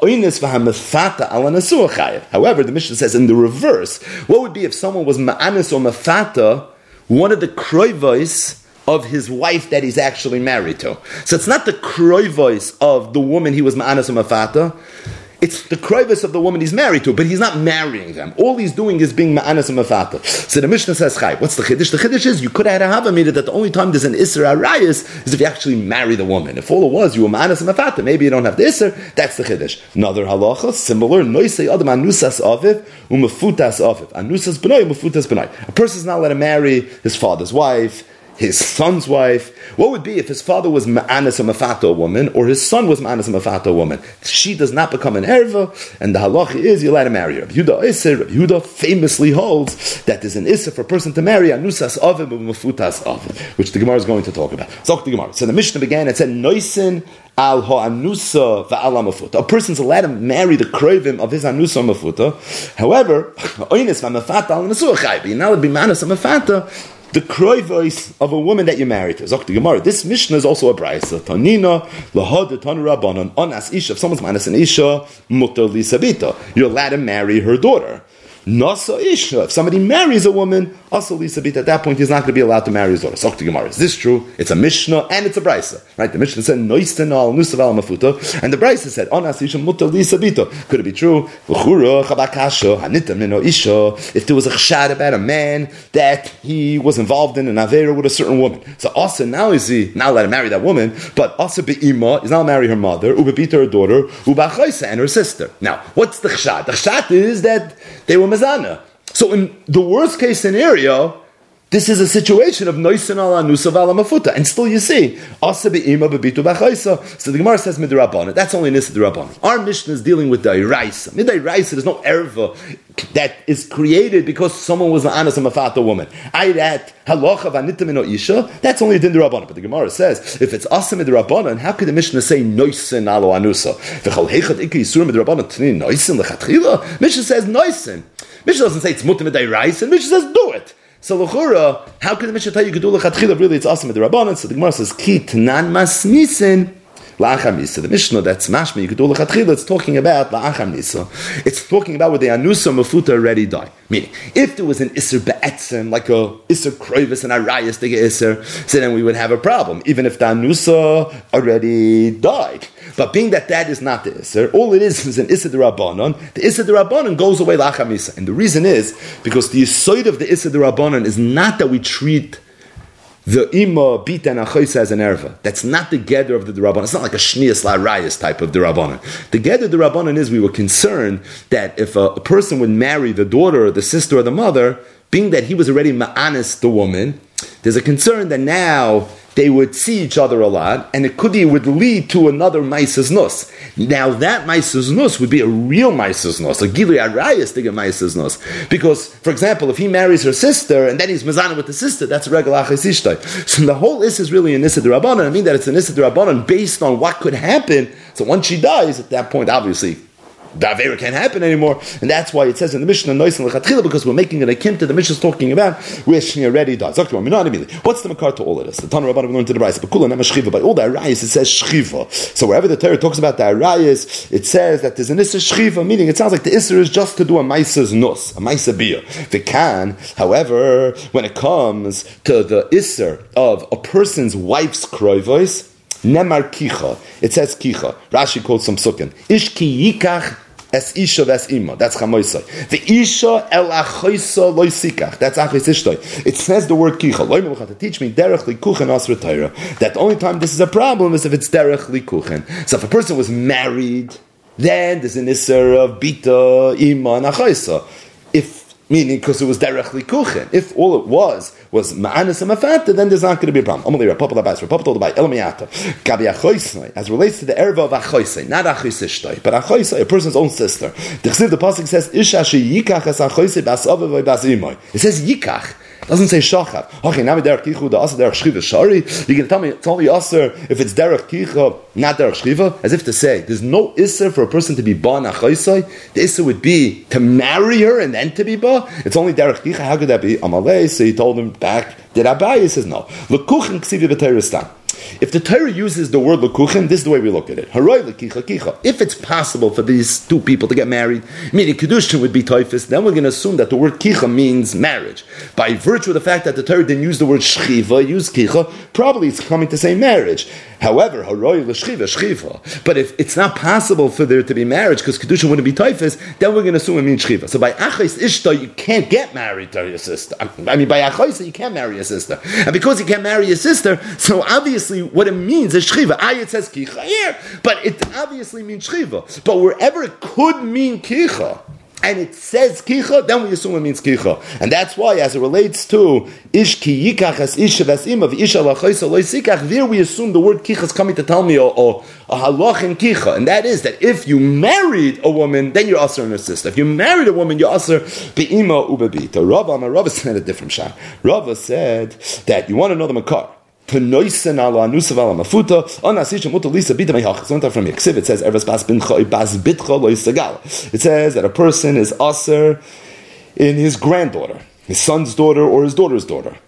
A: However, the Mishnah says in the reverse, what would be if someone was ma'anis or mafata, one of the kroivos of his wife that he's actually married to. So it's not the kroivos of the woman he was ma'anas or mafata, it's the kroivos of the woman he's married to, but he's not marrying them. All he's doing is being ma'anas and mafata. So the Mishnah says, Chai, what's the chiddush? The chiddush is, you could have had a havamida that the only time there's an isser arayis is if you actually marry the woman. If all it was, you were ma'anas and mafata, maybe you don't have the isser, that's the chiddush. Another halacha, similar, noisei adam anusas aviv, umafutas aviv. Anusas b'nai, umafutas b'nai. A person's not allowed to marry his father's wife, his son's wife. What would be if his father was ma'anas or mafata woman, or his son was ma'anas or mafata woman? She does not become an erva, and the halacha is you're allowed to marry her. Rabbi Yehuda Iser, Rabbi Yehuda famously holds that there's an Iser for a person to marry anusas avim or mafutas avim, which the Gemara is going to talk about. So the Gemara. So the Mishnah began, it said, noisin al ha'anusa va'al ha'mafuta. A person's allowed to marry the kroivim of his anusa mafuta. However, oines va'mafata al nasuach chai, but you're not allowed to be ma'anas or mafata the kroivos of a woman that you married to. Zok the Gemara. This Mishnah is also a brayso. Tanina lahad tanu rabbanon anas isha. If someone's manas an isha, mutar li sabita. You're allowed to marry her daughter. Nasa isha. If somebody marries a woman, also li sabita. At that point, he's not going to be allowed to marry his daughter. Zok the Gemara. Is this true? It's a Mishnah and it's a brayso. Right? The Mishnah said noisten al nusav al mafuta, and the brayso said anas isha mutar li sabita. Could it be true? V'chura chabakasha hanita mino isha. If there was a chshad about a man that he was involved in an avera with a certain woman, so also now is he not allowed to marry that woman, but also be'ima is not allowed to marry her mother, ubebita her daughter, ubachaisa and her sister. Now, what's the chshad? The chshad is that they were mezana. So in the worst case scenario, this is a situation of noisin ala nusa vala mafuta, and still you see asa be'ima bebitu b'chaisa. So the Gemara says midrabana. That's only nisa midrabana. Our Mishnah is dealing with the iraisa. Midairaisa, there's no erva that is created because someone was an anas and mafata woman. I that halacha v'anita mino isha. That's only a din derabana. But the Gemara says if it's asa midrabana, how could the Mishnah say noisin ala anusa? V'chal heichad ikki yisur midrabana tni noisin lechatchila. Mishnah says noisin. Mishnah doesn't say it's muta midairaisa. Mishnah says do it. So l'chura, how can the Mishnah tell you could do l'chatchila? Really, it's awesome with the Rabbanan. So the Gemara says, ki t'nan masnisin la'acham nisa. The Mishnah that's mashma, you could do l'chatchila. It's talking about la'acham nisa. It's talking about where the anusa mafuta already die. Meaning, if there was an iser be'etzem, like a iser kroivus and arayas to get iser, so then we would have a problem, even if the anusa already died. But being that that is not the Isser, all it is is an Isser D'Rabbanan. The Isser D'Rabbanan goes away L'acham Isa. And the reason is, because the Yisoid of the Isser D'Rabbanan is not that we treat the Ima, Bita, and Achoisa as an erva. That's not the Geder of the D'Rabbanan. It's not like a Shnias La'arayas type of D'Rabbanan. The Geder D'Rabbanan is we were concerned that if a, a person would marry the daughter or the sister or the mother, being that he was already Ma'anis the woman, there's a concern that now they would see each other a lot, and it could be would lead to another Maisas Nus. Now that Maisas Nus would be a real Maisas Nus, a Gilui Arayas to get Maisas Nus. Because, for example, if he marries her sister, and then he's Mazana with the sister, that's a regular Achis Ishtay. So the whole Is is really an Issa D'Rabbanan. I mean that it's an Issa D'Rabbanan based on what could happen. So once she dies, at that point, obviously, the Avera can't happen anymore, and that's why it says in the Mishnah Noisin L'Chatchila, because we're making an akim to the Mishnah is talking about where she already dies. What's the makar to all of this? The Tana Rabbanan we learned to the Brayis, but Kula Nema Shchiva. By all the Arayis it says Shchiva. So wherever the Torah talks about the Arayis, it says that there's an Isser Shchiva, meaning it sounds like the Isser is just to do a Maisa's Nus, a Maisa Bia. They can, however, when it comes to the Isser of a person's wife's kroivos, Nemar Kicha. It says Kicha. Rashi quotes some Sukkin. Ish ki yikach es isha ves ima. That's chamoisai. The isha el achoisa loy sikach. That's achis ishtoi. It says the word kicha. Loy melucha to teach me derech likuchen asra Torah. That the only time this is a problem is if it's derech likuchen. So if a person was married, then there's an isser of bita, ima, and achoisa. If meaning because it was derech likuchen. If all it was was ma'anis and mafata, then there's not going to be a problem. Amalei Rapapa Labais, Rapapa told about Elmiyata. Gabi achoisai, as relates to the erva of achoisai, not achoisishtoi, but achoisai, a person's own sister. The Chesiv, the pasuk says, Isha she yikach as achoisai bas avavai bas imoi. It says yikach. Doesn't say shachar. Okay, now derech kicha the aser derech shchiva shari. You're gonna tell me, tell me aser if it's derech kicha, not derech shchiva, as if to say there's no iser for a person to be ba nachaisai. The iser would be to marry her and then to be ba. It's only derech kicha. How could that be? Amalei. So he told him back. Did Abaye? He says no. Lekuchen ksivi b'teiristan. If the Torah uses the word lekuchen, this is the way we look at it. Haroi lekicha kicha. If it's possible for these two people to get married, meaning kedushin would be toifus, then we're going to assume that the word kicha means marriage. By virtue of the fact that the Torah didn't use the word shchiva, use kicha, probably it's coming to say marriage. However, haroi l'shchiva, shchiva. But if it's not possible for there to be marriage because kedushin wouldn't be toifus, then we're going to assume it means shchiva. So by achais ishta, you can't get married to your sister. I mean, by achais, you can't marry your sister. And because you can't marry your sister, so obviously what it means is shchiva. Ah, it says kicha here, but it obviously means shchiva. But wherever it could mean kicha, and it says kicha, then we assume it means kicha. And that's why, as it relates to ish ki yikach as ish v'asim of ish alachoisa lo yisikach, there we assume the word kicha is coming to tell me a, a, a halach in kicha, and that is that if you married a woman, then you're aser and her sister. If you married a woman, you're aser be'ima ubebita. Rava, Rava said a different shot. Rava said that you want to know the makar. It says, at a person is aser in his granddaughter, his son's daughter or his daughter's daughter.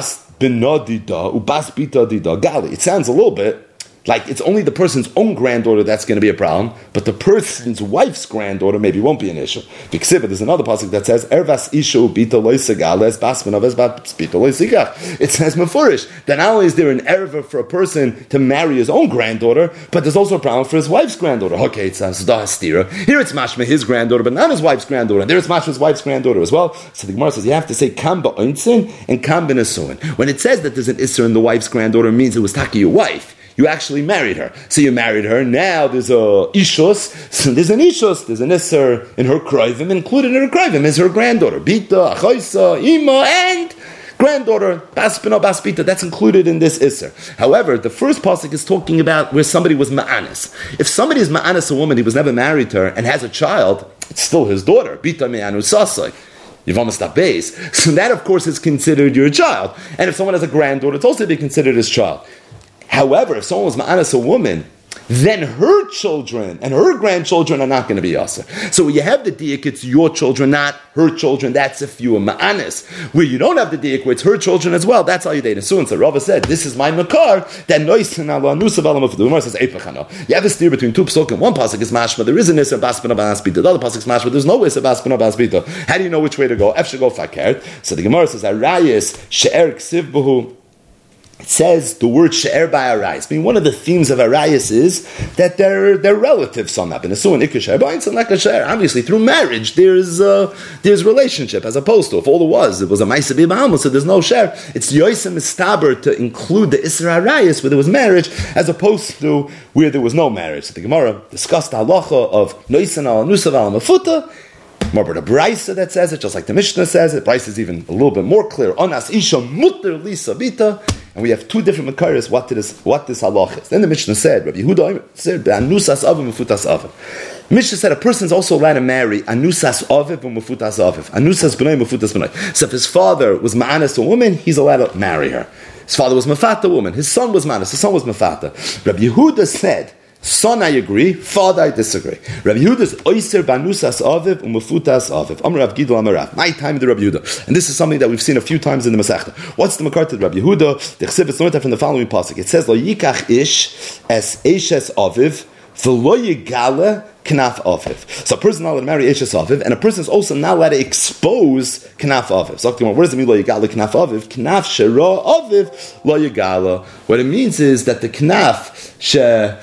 A: It sounds a little bit like it's only the person's own granddaughter that's going to be a problem, but the person's wife's granddaughter maybe won't be an issue. There's another pasuk that says, "Ervas ishu bita lo yisagah es basminav es bita lo yisigach." It says mefurish that not only is there an erva for a person to marry his own granddaughter, but there's also a problem for his wife's granddaughter. Okay, it says dahastira. Here it's mashma his granddaughter, but not his wife's granddaughter. There it's mashma his wife's granddaughter as well. So the Gemara says you have to say kam ba'ointzin and kam b'nesuin. When it says that there's an isser in the wife's granddaughter, it means it was taki your wife. You actually married her. So you married her. Now there's a ishus. So there's an ishus. There's an isser in her kroivim. Included in her kroivim is her granddaughter. Bita, achoisa, ima, and granddaughter, baspina, baspita. That's included in this isser. However, the first pasuk is talking about where somebody was ma'anis. If somebody is ma'anis a woman, he was never married to her, and has a child, it's still his daughter. Bita me'anu sasai. You've almost got base. So that, of course, is considered your child. And if someone has a granddaughter, it's also to be considered his child. However, if someone was ma'anas a woman, then her children and her grandchildren are not going to be aser. So when you have the diak, it's your children, not her children. That's if you are ma'anas. Where you don't have the diak, where it's her children as well, that's how you date. And so, so Rava said, this is my makar, that noisin ala nusav ala mafudu. The Gemara says, eipachano. You have a steer between two psukim. One pasuk is mashma, there is an isser baspina baspita. The other pasuk is mashma, there's no isser baspina baspita. How do you know which way to go? F should go fakert. So the Gemara says, arayis she'er ksiv buhu. It says the word she'er by arayis. I mean, one of the themes of arayis is that they're they're relatives somehow. And so in ikka she'er by like a she'er. Obviously, through marriage, there's uh, there's relationship as opposed to if all it was it was a ma'aseh b'malmus, so there's no she'er. It's yoisem mistaber to include the isra arayis where there was marriage as opposed to where there was no marriage. So the Gemara discussed the halacha of noisan al nusav al mafuta. More but a brisa that says it, just like the Mishnah says it. Brisa is even a little bit more clear. Onas isha mutter lisa bita, and we have two different makaris what this what this halach is. Then the Mishnah said, Rabbi Yehuda said, "Anusas avim ufutas avim." Mishnah said a person is also allowed to marry anusas aviv and mufutas aviv. Anusas b'nai mufutas b'nai. So if his father was ma'anas to a woman, he's allowed to marry her. His father was mafata a woman. His son was ma'anas. His son was mafata. Rabbi Yehuda said, son, I agree. Father, I disagree. Rabbi Yehuda is oiser banusas aviv u'mefutas aviv. Amar Rav Gidol Amar Rav. My time of the Rabbi Yehuda. And this is something that we've seen a few times in the Masechta. What's the makar to the Rabbi Yehuda? The Chesiv is learned from the following pasuk. It says, Lo yikach ish es eshes aviv v'lo yigala knaf aviv. So a person is not allowed to marry eshes aviv, and a person is also not allowed to expose knaf aviv. So what does it mean, lo yigala knaf aviv? Knaf shera aviv lo yigala. What it means is that the knaf she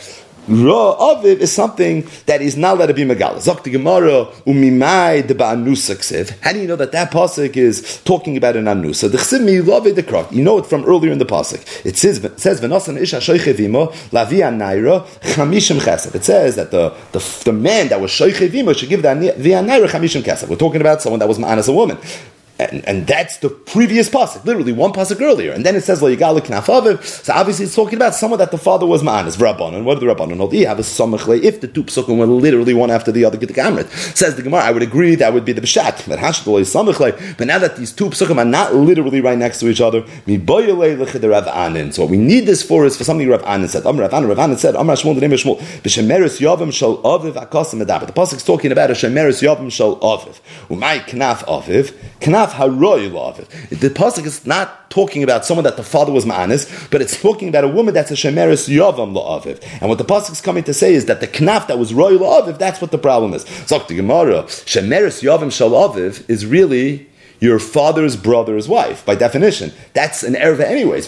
A: Ra aviv is something that is not allowed to be megala. Zok the Gemara umimai de ba'anusa ksiv. How do you know that that pasuk is talking about an anusa? The chsiv mi love the krok. You know it from earlier in the pasuk. It says says v'nasan isha shoychevimo lavia naira chamishim chesed. It says that the, the the man that was shoychevimo should give the via naira chamishim chesed. We're talking about someone that was ma'anas a woman. And, and that's the previous pasuk, literally one pasuk earlier. And then it says, "Lo yigal knaf aviv." So obviously it's talking about someone that the father was ma'anis. V'rabbanon. What do the Rabbanon hold? You have a samach le. If the two psukim were literally one after the other, get the kamret. Says the Gemara, I would agree that would be the b'shat. But hashed lo samach le. But now that these two psukim are not literally right next to each other, mi boyele lechid Rav Anan. So what we need this for is for something Rav Anan said. Amar Rav Anan. Rav Anan said, Amar Shmuel the name of Shmuel. B'shemeres yavim shal aviv akasim medaber. The pasuk is talking about a shemeres yavim shal aviv. Umay knaf aviv. Knaf haroy lo. The pasuk is not talking about someone that the father was ma'anis, but it's talking about a woman that's a shemeres yavam la'aviv. And what the pasuk is coming to say is that the knaf that was roy la'aviv, that's what the problem is. So the Gemara, shemeres yavam shal aviv is really your father's brother's wife, by definition. That's an erva anyways.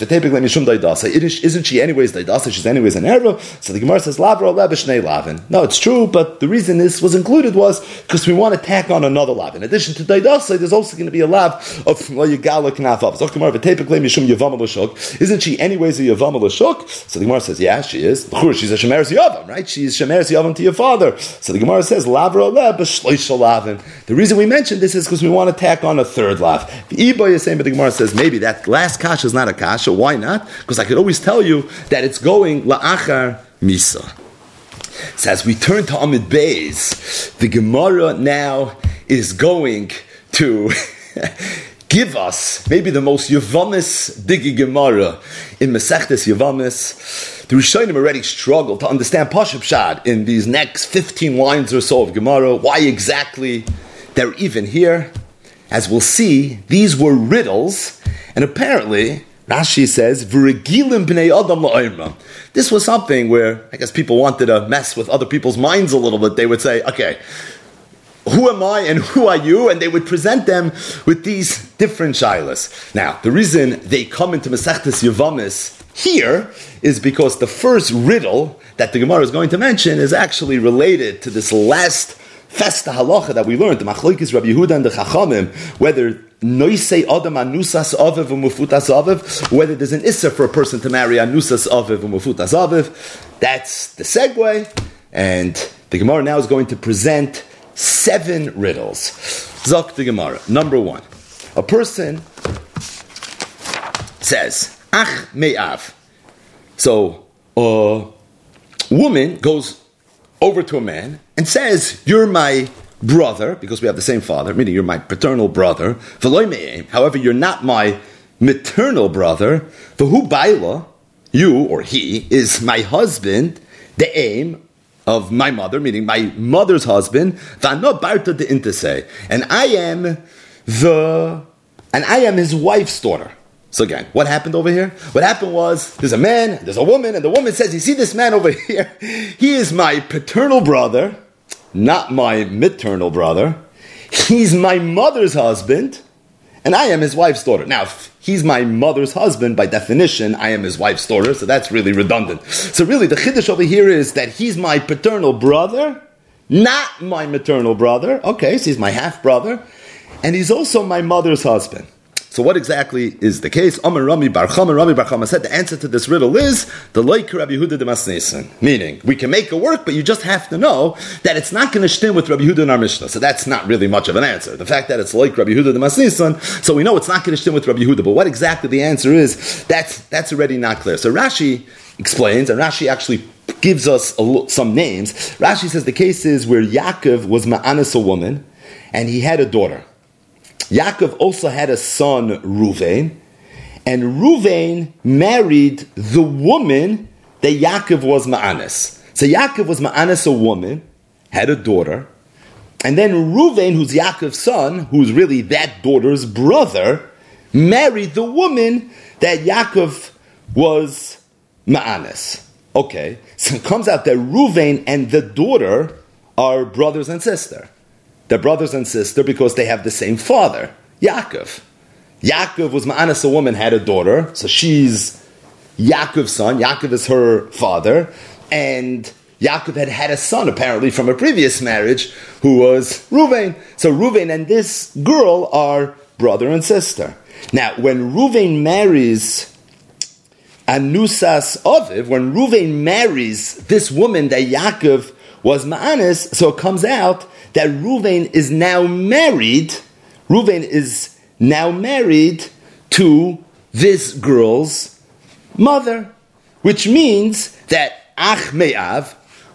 A: Isn't she anyways daidasa? She's anyways an erva. So the Gemara says, Lavra le b'shnei lavin. No, it's true, but the reason this was included was because we want to tack on another lav. In addition to daidasa, there's also going to be a lav of lo yigala knaf av. So the Gemara, v'tepikle mishum yavam l'shuk. Isn't she anyways a yavam l'shuk? So the Gemara says, yeah, she is. She's a shemeres yavam, right? She's shemeres yavam to your father. So the Gemara says, Lavra le b'shloisha lavin. The reason we mentioned this is because we want to tack on a third lav. The Iboy is saying, but the Gemara says maybe that last kasha is not a kasha. Why not? Because I could always tell you that it's going la'achar misa. So as we turn to Amid Beis, the Gemara now is going to give us maybe the most Yavamis digi Gemara in Masechtes Yavamis. The Rishonim already struggle to understand Pashup Shad in these next fifteen lines or so of Gemara. Why exactly they're even here? As we'll see, these were riddles, and apparently, Rashi says, "V'regilim b'nei adam la'omer." This was something where, I guess people wanted to mess with other people's minds a little bit. They would say, okay, who am I and who are you? And they would present them with these different shilas. Now, the reason they come into Masechtes Yavamis here is because the first riddle that the Gemara is going to mention is actually related to this last Festa halacha that we learned, the machlokes Rabbi Yehuda and the Chachamim, whether noisei adam anusas aviv umufutas aviv, whether there's an issa for a person to marry anusas aviv umufutas aviv. That's the segue, and the Gemara now is going to present seven riddles. Zok the Gemara. Number one, a person says ach me'av. So a woman goes over to a man and says, you're my brother, because we have the same father, meaning you're my paternal brother. However, you're not my maternal brother. V'hu baila, you or he, is my husband, the aim of my mother, meaning my mother's husband. V'ano barta de intase, and I am the, and I am his wife's daughter. So again, what happened over here? What happened was, there's a man, there's a woman, and the woman says, you see this man over here? He is my paternal brother, not my maternal brother. He's my mother's husband, and I am his wife's daughter. Now, if he's my mother's husband, by definition, I am his wife's daughter, so that's really redundant. So really, the chiddush over here is that he's my paternal brother, not my maternal brother. Okay, so he's my half-brother, and he's also my mother's husband. So what exactly is the case? Amar Rami Bar Chama, Rami Bar Chama said the answer to this riddle is the Loik Rabbi Yehuda de Masneisen. Meaning, we can make it work, but you just have to know that it's not going to stem with Rabbi Yehuda in our Mishnah. So that's not really much of an answer. The fact that it's Loik Rabbi Yehuda de Masneisen, so we know it's not going to stem with Rabbi Yehuda. But what exactly the answer is, that's, that's already not clear. So Rashi explains, and Rashi actually gives us a lo- some names. Rashi says the case is where Yaakov was ma'anis a woman, and he had a daughter. Yaakov also had a son, Ruvain, and Ruvain married the woman that Yaakov was ma'anis. So Yaakov was ma'anis a woman, had a daughter, and then Ruvain, who's Yaakov's son, who's really that daughter's brother, married the woman that Yaakov was ma'anis. Okay, so it comes out that Ruvain and the daughter are brothers and sister. They're brothers and sister because they have the same father, Yaakov. Yaakov was ma'anis a woman, had a daughter, so she's Yaakov's son. Yaakov is her father, and Yaakov had had a son apparently from a previous marriage who was Ruvain. So Ruvain and this girl are brother and sister. Now, when Ruvain marries Anusas Aviv, when Ruvain marries this woman that Yaakov was ma'anis, so it comes out that Ruvain is now married. Ruvain is now married to this girl's mother, which means that Ach Me'av,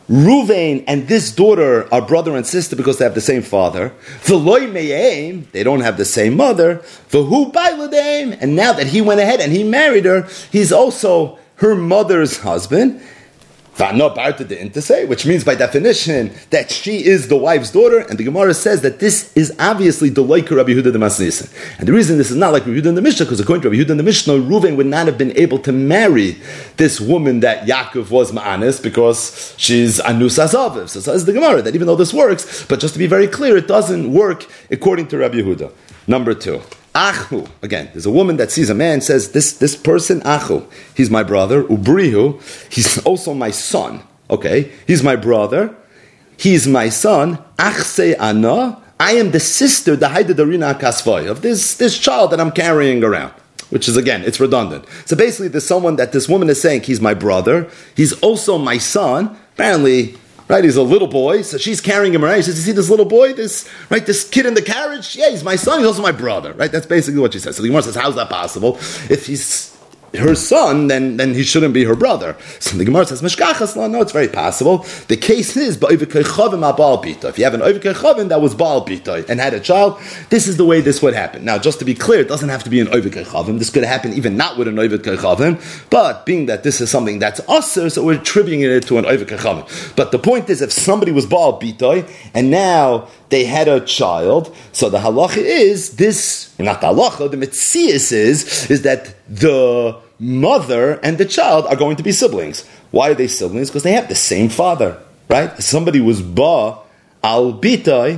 A: Ruvain and this daughter are brother and sister because they have the same father. V'loi me'aim, they don't have the same mother. V'hu bailadeim, and now that he went ahead and he married her, he's also her mother's husband. V'ano barta de'intase, which means by definition that she is the wife's daughter, and the Gemara says that this is obviously the loiker Rabbi Yehuda de Masnissen. And the reason this is not like Rabbi Yehuda in the Mishnah, because according to Rabbi Yehuda in the Mishnah, Reuven would not have been able to marry this woman that Yaakov was ma'anis, because she's anus azaviv. So says the Gemara that even though this works, but just to be very clear, it doesn't work according to Rabbi Yehuda. Number two. Achu, again, there's a woman that sees a man, says, this, this person, Achu, he's my brother, Ubrihu, he's also my son, okay, he's my brother, he's my son, Achse Ana, I am the sister, the Haida Darina Kasvai, of this, this child that I'm carrying around, which is, again, it's redundant. So basically, there's someone that this woman is saying, he's my brother, he's also my son, apparently, right, he's a little boy, so she's carrying him around. She says, you see this little boy, this right, this kid in the carriage? Yeah, he's my son, he's also my brother, right? That's basically what she says. So the Gemara says, how's that possible? If he's her son, then, then he shouldn't be her brother. So the Gemara says, Meshkachas, no, it's very possible. The case is, if you have an Oivik Chavim that was Baal Bita and had a child, this is the way this would happen. Now, just to be clear, it doesn't have to be an Oivik Chavim. This could happen even not with an Oivik Chavim, but being that this is something that's usher, so we're attributing it to an Oivik Chavim. But the point is, if somebody was Baal Bita and now they had a child, so the halacha is this, not the halacha, the metzias is, is that the mother and the child are going to be siblings. Why are they siblings? Because they have the same father, right? If somebody was ba al bitai,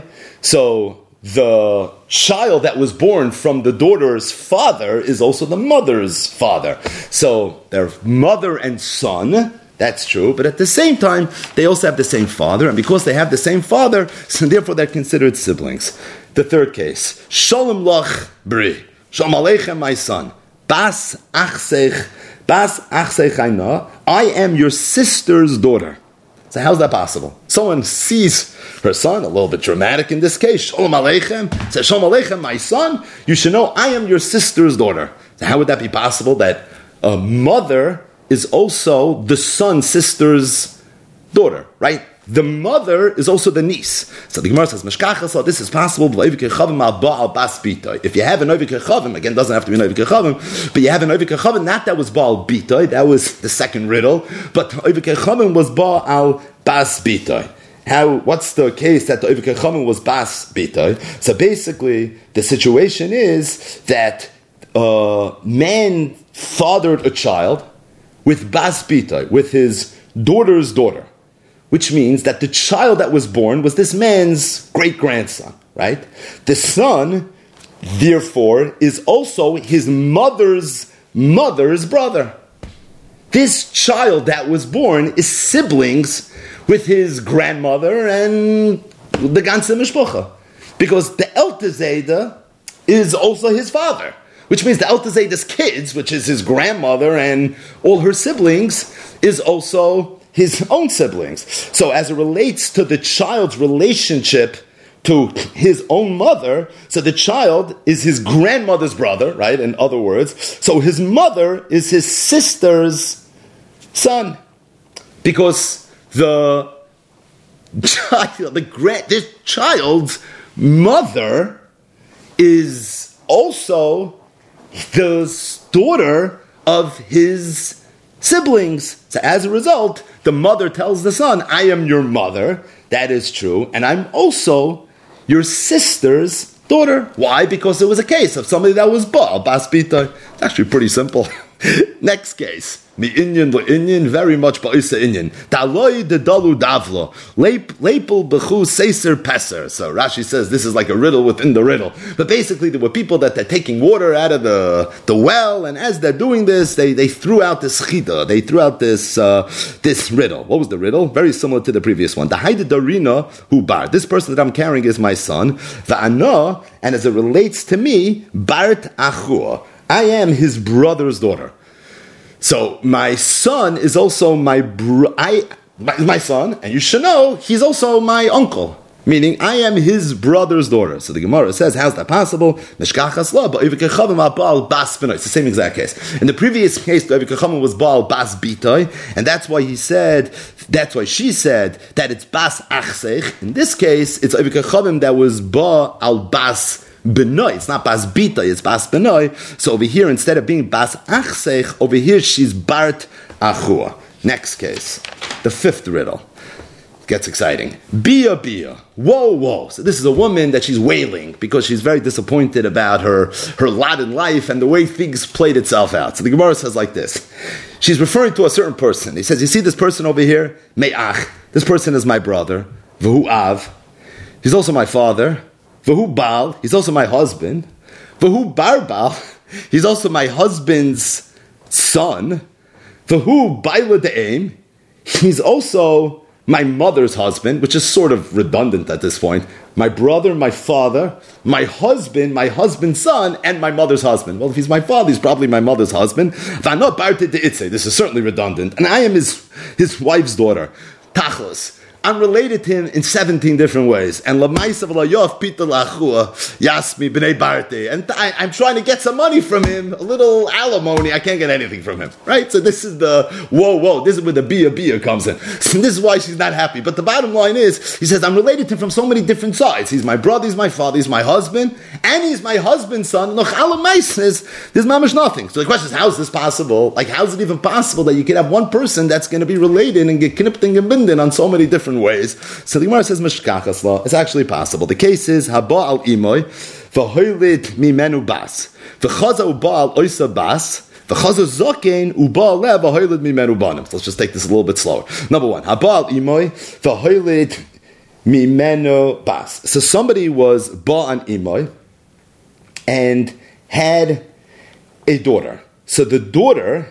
A: so the child that was born from the daughter's father is also the mother's father. So they're mother and son. That's true, but at the same time, they also have the same father, and because they have the same father, so therefore they're considered siblings. The third case, Shalom lach bri, Shalom aleichem, my son, Bas achsech, Bas achsech aina, I am your sister's daughter. So how's that possible? Someone sees her son, a little bit dramatic in this case, Shalom aleichem, says, Shalom aleichem, my son, you should know I am your sister's daughter. So how would that be possible that a mother is also the son's sister's daughter, right? The mother is also the niece. So the Gemara says, Meshkachas, so this is possible. If you have an Oivik Chavim, again, it doesn't have to be an Oivik Chavim, but you have an Oivik Chavim, not that was Baal Bitoy, that was the second riddle, but Oivik Chavim was Baal Bas Bitoy. How? What's the case that the Oivik Chavim was Bas Bitoy? So basically, the situation is that a man fathered a child with Bas Bitoy, with his daughter's daughter, which means that the child that was born was this man's great-grandson, right? The son, therefore, is also his mother's mother's brother. This child that was born is siblings with his grandmother and the ganze mishpacha, because the Elter Zayda is also his father. Which means the Elter Zayda's kids, which is his grandmother and all her siblings, is also his own siblings. So as it relates to the child's relationship to his own mother, so the child is his grandmother's brother, right? In other words, so his mother is his sister's son. Because the child, the grand, this child's mother is also the daughter of his siblings. So as a result, the mother tells the son, I am your mother, that is true, and I'm also your sister's daughter. Why? Because it was a case of somebody that was Baal, Bas Bita. It's actually pretty simple. Next case. Mi inyan lo inyan, very much ba'isa inyan. Taloi de dalu davlo. Lepel bechu seiser peser. So Rashi says this is like a riddle within the riddle. But basically there were people that they're taking water out of the, the well, and as they're doing this, they, they threw out this chida. They threw out this uh, this riddle. What was the riddle? Very similar to the previous one. The haida darina hu bar. This person that I'm carrying is my son. Va'ana, and as it relates to me, bart achua. I am his brother's daughter. So my son is also my bro- I my, my son, and you should know he's also my uncle. Meaning, I am his brother's daughter. So the Gemara says, how's that possible? It's the same exact case. In the previous case, the Evikachavim was Baal Bas Bitoy, and that's why he said, that's why she said that it's Bas Achsech. In this case, it's Evikachavim that was Ba al Bas Benoy. It's not Bas Bitoy, it's Bas Benoy. So over here, instead of being Bas Achsech, over here she's Bart Achua. Next case, the fifth riddle. Gets exciting. Bia Bia. Whoa, whoa. So this is a woman that she's wailing because she's very disappointed about her, her lot in life and the way things played itself out. So the Gemara says like this. She's referring to a certain person. He says, you see this person over here? Me'ach. This person is my brother. V'hu Av. He's also my father. V'hu Baal. He's also my husband. V'hu Bar Baal. He's also my husband's son. V'hu Baila De'em. He's also my mother's husband, which is sort of redundant at this point. My brother, my father, my husband, my husband's son, and my mother's husband. Well, if he's my father, he's probably my mother's husband. This is certainly redundant. And I am his, his wife's daughter. Tachlis. I'm related to him in seventeen different ways. And Yasmi b'nei Barte. And I, I'm trying to get some money from him, a little alimony. I can't get anything from him. Right? So this is the, whoa, whoa, this is where the bia bia comes in. So this is why she's not happy. But the bottom line is, he says, I'm related to him from so many different sides. He's my brother, he's my father, he's my husband, and he's my husband's son. There's mamish nothing. So the question is, how is this possible? Like, how is it even possible that you could have one person that's going to be related and get knipped and gebindin on so many different ways? So the Gemara says mishkachas law. It's actually possible. The case is haba al imoy v'hoylid mimenu bas v'chaza uba al oisa bas v'chaza zokein uba le v'hoylid mimenu banim. So let's just take this a little bit slower. Number one, haba al imoy v'hoylid mimenu bas. So somebody was ba an imoy and had a daughter. So the daughter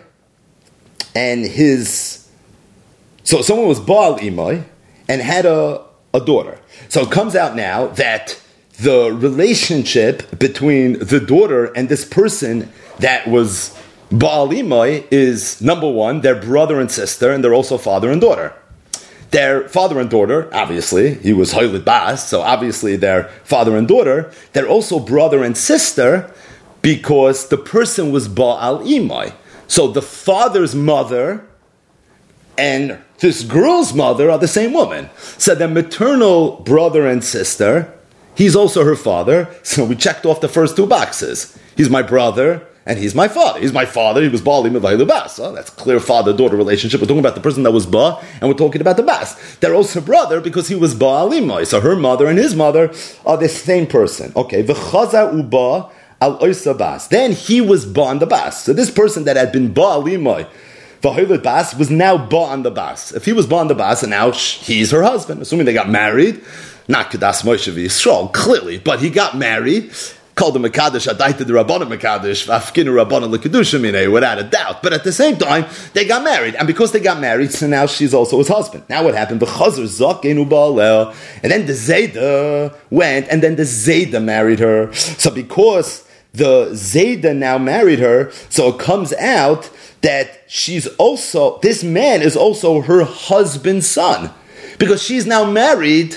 A: and his, so someone was ba al imoy and had a, a daughter. So it comes out now that the relationship between the daughter and this person that was Baal Imoy is, number one, they're brother and sister, and they're also father and daughter. Their father and daughter, obviously, he was Hoylid Bas, so obviously they're father and daughter. They're also brother and sister because the person was Baal Imoy. So the father's mother and this girl's mother are the same woman. So the maternal brother and sister, he's also her father. So we checked off the first two boxes. He's my brother and he's my father. He's my father. He was Baalim of Bas. So that's clear father-daughter relationship. We're talking about the person that was Ba, and we're talking about the Bas. They're also brother because he was Baalim. So her mother and his mother are the same person. Okay. V'chaza uba al oisa bas. Then he was Ba on the Bas. So this person that had been Baalim V'hoylid Bas was now Ba on the Bas. If he was Ba on the Bas, and now he's her husband, assuming they got married, not Kedas Moshe v'Yisrael, clearly, but he got married, called him Mekadosh, Adaita the Rabbanim Mekadosh, V'afkinu Rabbanim L'Kedusha Minei, without a doubt. But at the same time, they got married, and because they got married, so now she's also his husband. Now what happened? V'chazor Zakenu Ba'aleh, and then the Zayda went, and then the Zayda married her. So because the Zayda now married her, so it comes out that she's also, this man is also her husband's son. Because she's now married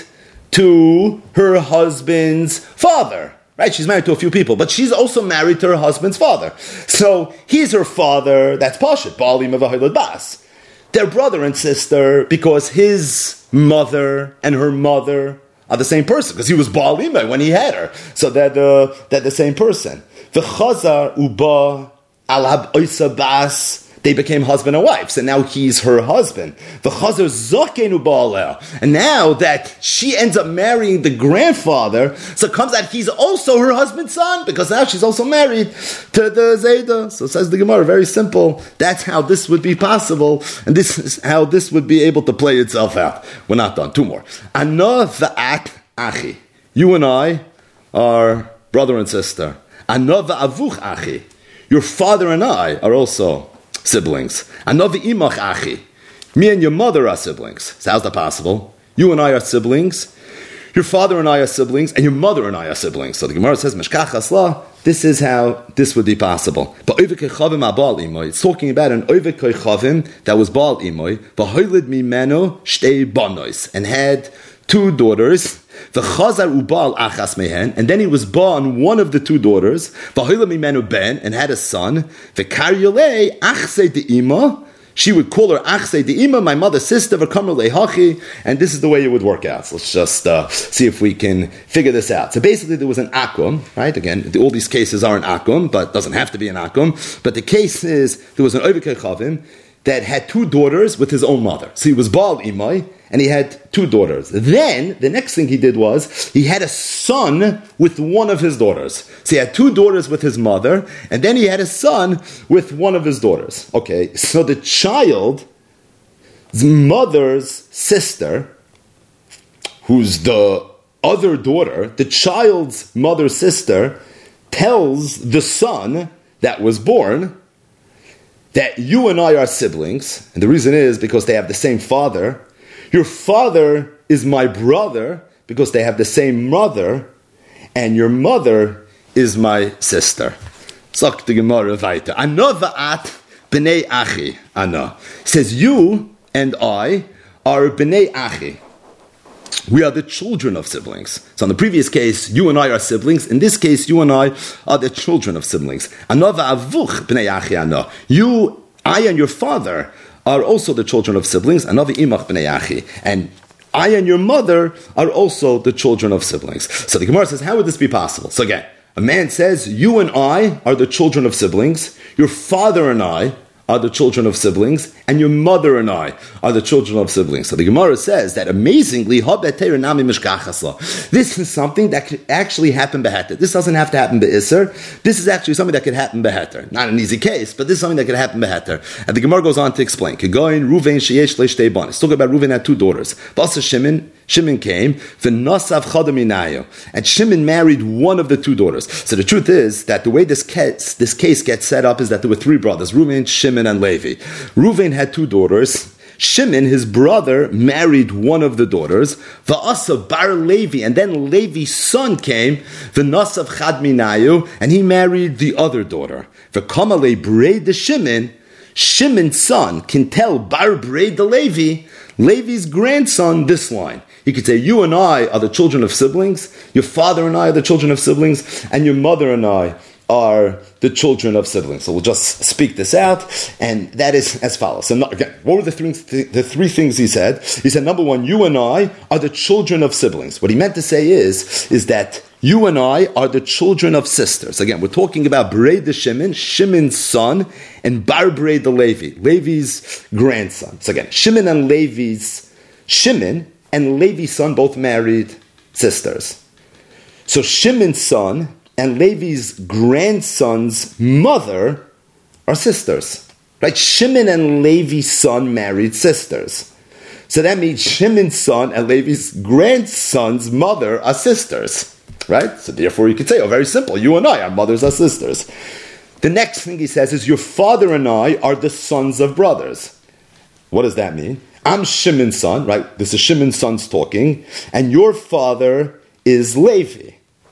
A: to her husband's father. Right? She's married to a few people, but she's also married to her husband's father. So he's her father, that's Pashut, Baalim of Hoylid Bas. They're brother and sister because his mother and her mother are the same person, because he was Baalim when he had her. So they're the, they're the same person. V'chazar uba Alab Oisa Bas, they became husband and wife. So now he's her husband. V'chazor Zakenu Ba'aleh. And now that she ends up marrying the grandfather, so it comes out he's also her husband's son, because now she's also married to the Zayda. So says the Gemara, very simple. That's how this would be possible, and this is how this would be able to play itself out. We're not done. Two more. Ana v'at achi. You and I are brother and sister. Ana v'avuch achi. Your father and I are also siblings. Anavi imach achi. Me and your mother are siblings. So how's that possible? You and I are siblings. Your father and I are siblings, and your mother and I are siblings. So the Gemara says, Meshkachas la. This is how this would be possible. But Ovek Chavim Abal Imoy. It's talking about an Ovek Chavim that was Baal Imoy. V'hoylid mimeno shtei banois, and had two daughters. V'chazar ubal achas mehen, and then he was born one of the two daughters. V'hoila mimenu ben, and had a son. V'karyolei achse de'ima. She would call her achse de'ima, my mother's sister. V'kamer lehachi, and this is the way it would work out. So let's just uh, see if we can figure this out. So basically, there was an akum, right? Again, all these cases are an akum, but it doesn't have to be an akum. But the case is there was an ovekei chavim that had two daughters with his own mother. So he was Baal Imai, and he had two daughters. Then, the next thing he did was, he had a son with one of his daughters. So he had two daughters with his mother, and then he had a son with one of his daughters. Okay, so the child's mother's sister, who's the other daughter, the child's mother's sister, tells the son that was born that you and I are siblings, and the reason is because they have the same father. Your father is my brother because they have the same mother, and your mother is my sister. Sagt the Gemara weiter. Ana va'at b'nei achi. Ana says you and I are b'nei achi. We are the children of siblings. So in the previous case, you and I are siblings. In this case, you and I are the children of siblings. Ana va'avuch b'nei achi ana. You, I and your father are also the children of siblings. Ana v'imach b'nei achi. And I and your mother are also the children of siblings. So the Gemara says, how would this be possible? So again, a man says, you and I are the children of siblings. Your father and I are the children of siblings, and your mother and I are the children of siblings. So the Gemara says that amazingly, this is something that could actually happen beheter. This doesn't have to happen be'isser. This is actually something that could happen beheter. Not an easy case, but this is something that could happen beheter. And the Gemara goes on to explain. It's talking about Reuven had two daughters. Basa Shimon, Shimon came, and Shimon married one of the two daughters. So the truth is that the way this case, this case gets set up is that there were three brothers, Reuven, Shimon, and Levi. Reuven had two daughters. Shimon, his brother, married one of the daughters. Va'asa bar Levi, and then Levi's son came, v'nasav chad minayu, and he married the other daughter. V'kamale braid the Shimon, Shimon's son can tell bar braid the Levi, Levi's grandson, this line. He could say, you and I are the children of siblings, your father and I are the children of siblings, and your mother and I are the children of siblings. So we'll just speak this out, and that is as follows. So not, again, what were the three, the three things he said? He said, number one, you and I are the children of siblings. What he meant to say is, is that you and I are the children of sisters. Again, we're talking about Bered the Shimon, Shimon's son, and Bar Bered the Levi, Levi's grandson. So again, Shimon and Levi's, Shimon and Levi's son both married sisters. So Shimon's son and Levi's grandson's mother are sisters. Right? Shimon and Levi's son married sisters. So that means Shimon's son and Levi's grandson's mother are sisters. Right? So therefore you could say, oh, very simple, you and I, our mothers are sisters. The next thing he says is, your father and I are the sons of brothers. What does that mean? I'm Shimon's son, right? This is Shimon's son's talking, and your father is Levi.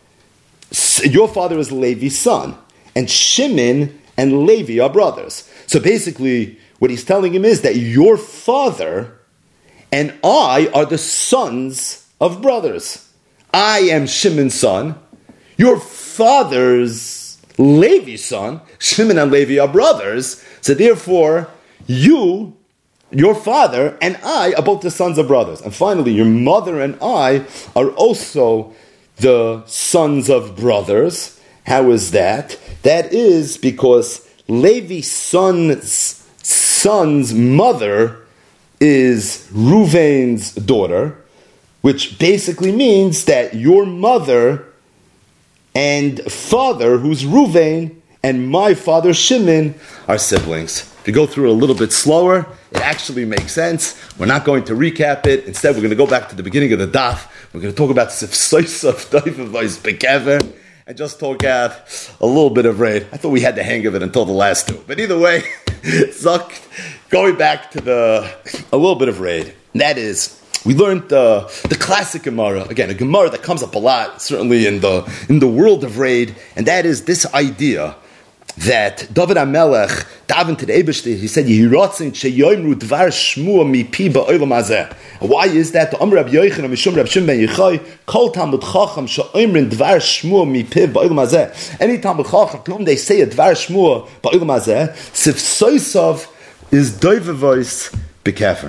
A: Your father is Levi's son, and Shimon and Levi are brothers. So basically, what he's telling him is that your father and I are the sons of brothers. I am Shimon's son. Your father's Levi's son. Shimon and Levi are brothers. So therefore, you, your father, and I are both the sons of brothers. And finally, your mother and I are also the sons of brothers. How is that? That is because Levi's son's son's mother is Reuven's daughter, which basically means that your mother and father, who's Reuven, and my father Shimon are siblings. If you go through it a little bit slower, it actually makes sense. We're not going to recap it. Instead, we're going to go back to the beginning of the daf. We're going to talk about Sifsoisov Doivavais Bekever and just talk out a little bit of raid. I thought we had the hang of it until the last two. But either way, Zuck, going back to the a little bit of raid. That is, we learned uh, the classic Gemara. Again, a Gemara that comes up a lot, certainly in the in the world of raid, and that is this idea that David HaMelech davened to the Eibishter. He said, "Yiratzin sheyoimru dvar shmua mi pi ba'olam hazeh." Why is that? The Amr Rabbi Yochanan Mishum Rabbi Shimon ben Yochai Kol Talmud Chacham sheyoimrin dvar shmua mi pi ba'olam hazeh. Any Talmud Chacham to whom they say a dvar shmua ba'olam hazeh, sifsoisav is doiver voice bekefer.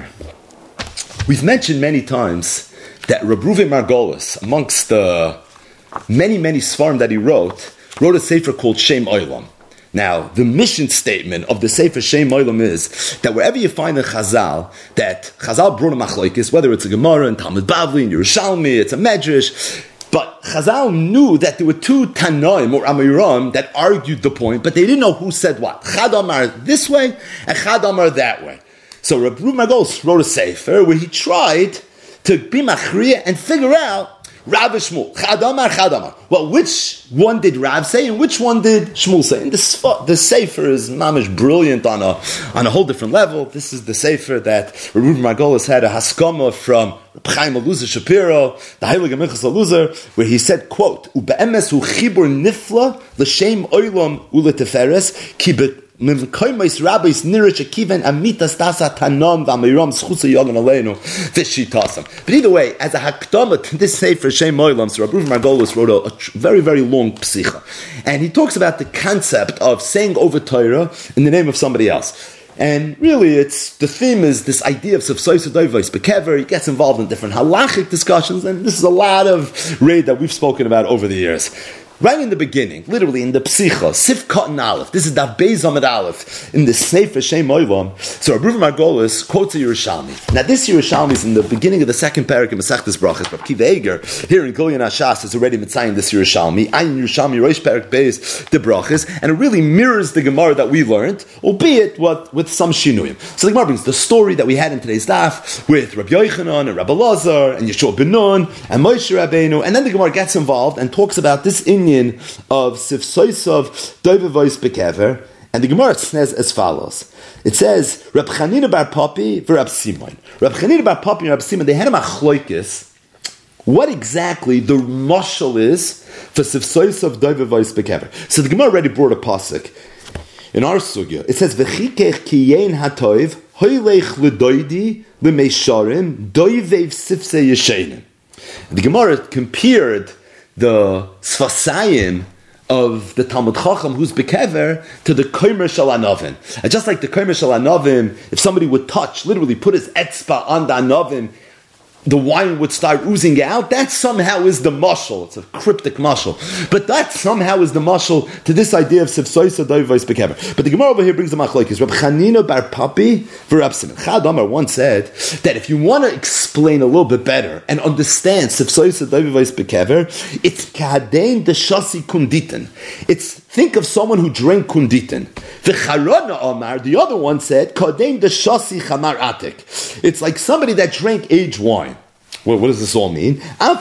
A: We've mentioned many times that Reb Reuven Margolis, amongst the many many svarim that he wrote, wrote a sefer called Shem Olam. Now, the mission statement of the Sefer Shem Olam is that wherever you find in Chazal, that Chazal brought a machlokes, whether it's a Gemara in Talmud Bavli, in Yerushalmi, it's a Medrash, but Chazal knew that there were two Tanoim or Amiram that argued the point, but they didn't know who said what. Chad Amar this way, and Chad Amar that way. So Reb Reuven Margolis wrote a sefer where he tried to be machriya and figure out Rav Shmuel, Chadamar, Chadamar. Well, which one did Rav say and which one did Shmuel say? And this, the sefer is mamish brilliant on a on a whole different level. This is the sefer that Reb Reuven Margolis had a haskama from Reb Chaim Eluzar Shapiro, the Heilige Minchas Eluzar, where he said, quote, "Ube'emes hu chibur nifla l'shem olam u'leteferes ki be Rabbis nirish akiven amitas tasa tanam v'amiram schutza yogan aleinu v'shitasam." But either way, as a hakdama to this sefer Shem Olam, so Rabbi Reuven Margolis wrote a, a very very long psicha, and he talks about the concept of saying over Torah in the name of somebody else. And really, it's the theme is this idea of sefsoisa doivos bekever. He gets involved in different halachic discussions, and this is a lot of raid that we've spoken about over the years. Right in the beginning, literally in the Psicha, Sif Cotton Aleph, this is the Beis Amid Aleph, in the Sefer Shem Olam, so Rabbi Reuven Margolis quotes a Yerushalmi. Now this Yerushalmi is in the beginning of the second parak in Masechtas Brachos. Rabbi Kiva Eger, here in Gilyon HaShas, is already mitzayin this Yerushalmi, Ayin Yerushalmi, Rosh Parak Beis, the Brachos, and it really mirrors the Gemara that we learned, albeit what, with some shinuyim. So the Gemara brings the story that we had in today's daf, with Rabbi Yochanan, and Rabbi Lazar, and Yeshua ben Nun, and Moshe Rabbeinu, and then the Gemara gets involved and talks about this in of Sifsoisav Doivevois Bekever, and the Gemara says as follows. It says, Reb Chanina bar Papi v'Rab Simon. Reb Chanina bar Papi and Rab Simon, they had a machlokes what exactly the mashal is for Sifsoisav Doivevois Bekever. So the Gemara already brought a pasuk in our sugya. It says, V'chikech kiyein hatoiv hoylech l'doidi l'meisharim doivev sifse yeshenim. The Gemara compared the Sfasayim of the Talmud Chacham who's bekever to the Komer Shal Anovim. And just like the Komer Shal Anovim, if somebody would touch, literally put his etzba on the Anovim, the wine would start oozing out. That somehow is the mashal. It's a cryptic mashal. But that somehow is the mashal to this idea of Sifsoisa Doivois Bekever. But the Gemara over here brings the machlokes. Reb Chanina bar Papi v'Rab Simon. Chad Amar once said that if you want to explain a little bit better and understand Sifsoisa Doivois Bekever, it's kadein de shasi kunditin. It's think of someone who drank kunditin. V'charona Amar, the other one said, kadein de shasi chamar atik. It's like somebody that drank aged wine. Well, what does this all mean?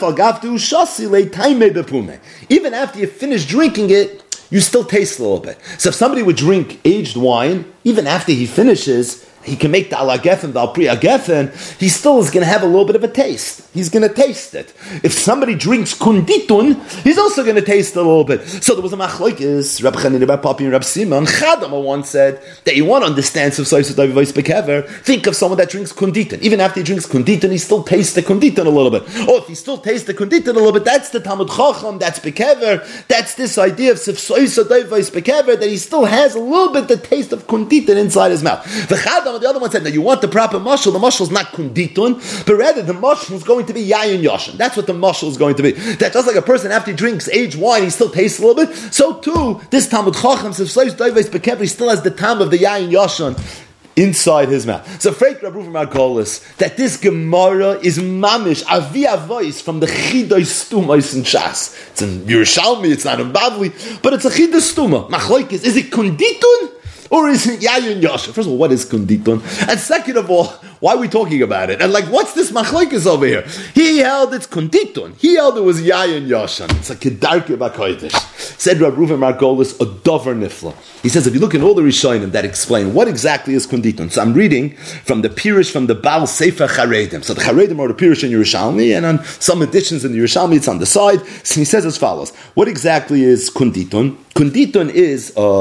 A: Even after you finish drinking it, you still taste a little bit. So if somebody would drink aged wine, even after he finishes, he can make the ala gefen, the al priya gefen, he still is going to have a little bit of a taste. He's going to taste it. If somebody drinks kunditun, he's also going to taste it a little bit. So there was a machlokes, Reb Chanina bar Papi and Reb Simon. Chadama once said that you want to understand Sifsoisa Doivois Bekever, think of someone that drinks kunditun. Even after he drinks kunditun, he still tastes the kunditun a little bit. Or if he still tastes the kunditun a little bit, that's the Talmud Chacham, that's Bekever, that's this idea of Sifsoisa Doivois Bekever, that he still has a little bit the taste of kunditun inside his mouth. The Chadama, the other one said, now you want the proper mashal, the mashal is not kunditun, but rather the mashal is going to be yayin yoshin. That's what the mashal is going to be. That just like a person after he drinks aged wine, he still tastes a little bit, so too, this Talmud Chacham, Sifsois Doivois Bekever, he still has the tam of the yayin yoshin inside his mouth. So Freit Rabbi Reuven Margolis that this Gemara is mamish avi avois from the Chidoy Stumas in Shas. It's in Yerushalmi, it's not in Bavli, but it's a Chidoy Stuma. Machlokes, is it kunditun? Or is it Yayin Yoshin? First of all, what is kunditun? And second of all, why are we talking about it? And like, what's this machlokes over here? He held it's kunditun. He held it was Yayin Yoshin. It's like Kedarke B'Kodesh. Said Rabbi Reuven Margolis, a dover nifla. He says, if you look in all the Rishonim that explain what exactly is kunditun. So I'm reading from the Pirish from the Baal Sefer Charedim. So the Charedim are the Pirish in Yerushalmi, and on some editions in the Yerushalmi, it's on the side. So he says as follows: what exactly is kunditun? Kunditun is a uh,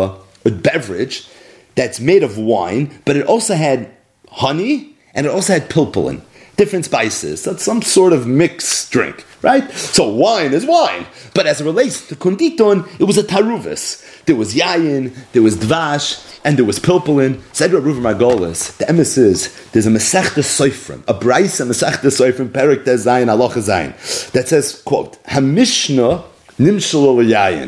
A: a beverage that's made of wine, but it also had honey and it also had pilpulin, different spices. That's some sort of mixed drink, right? So wine is wine. But as it relates to konditon, it was a taruvis. There was yayin, there was dvash, and there was pilpulin. Said Rav Ruven Margolis, the emes is, there's a Masechta Soifrim, a Braisa Masechta Soifrim, Perek Tez Zayin, Halacha Zayin, that says, quote, HaMishnah nimshalo l'yayin,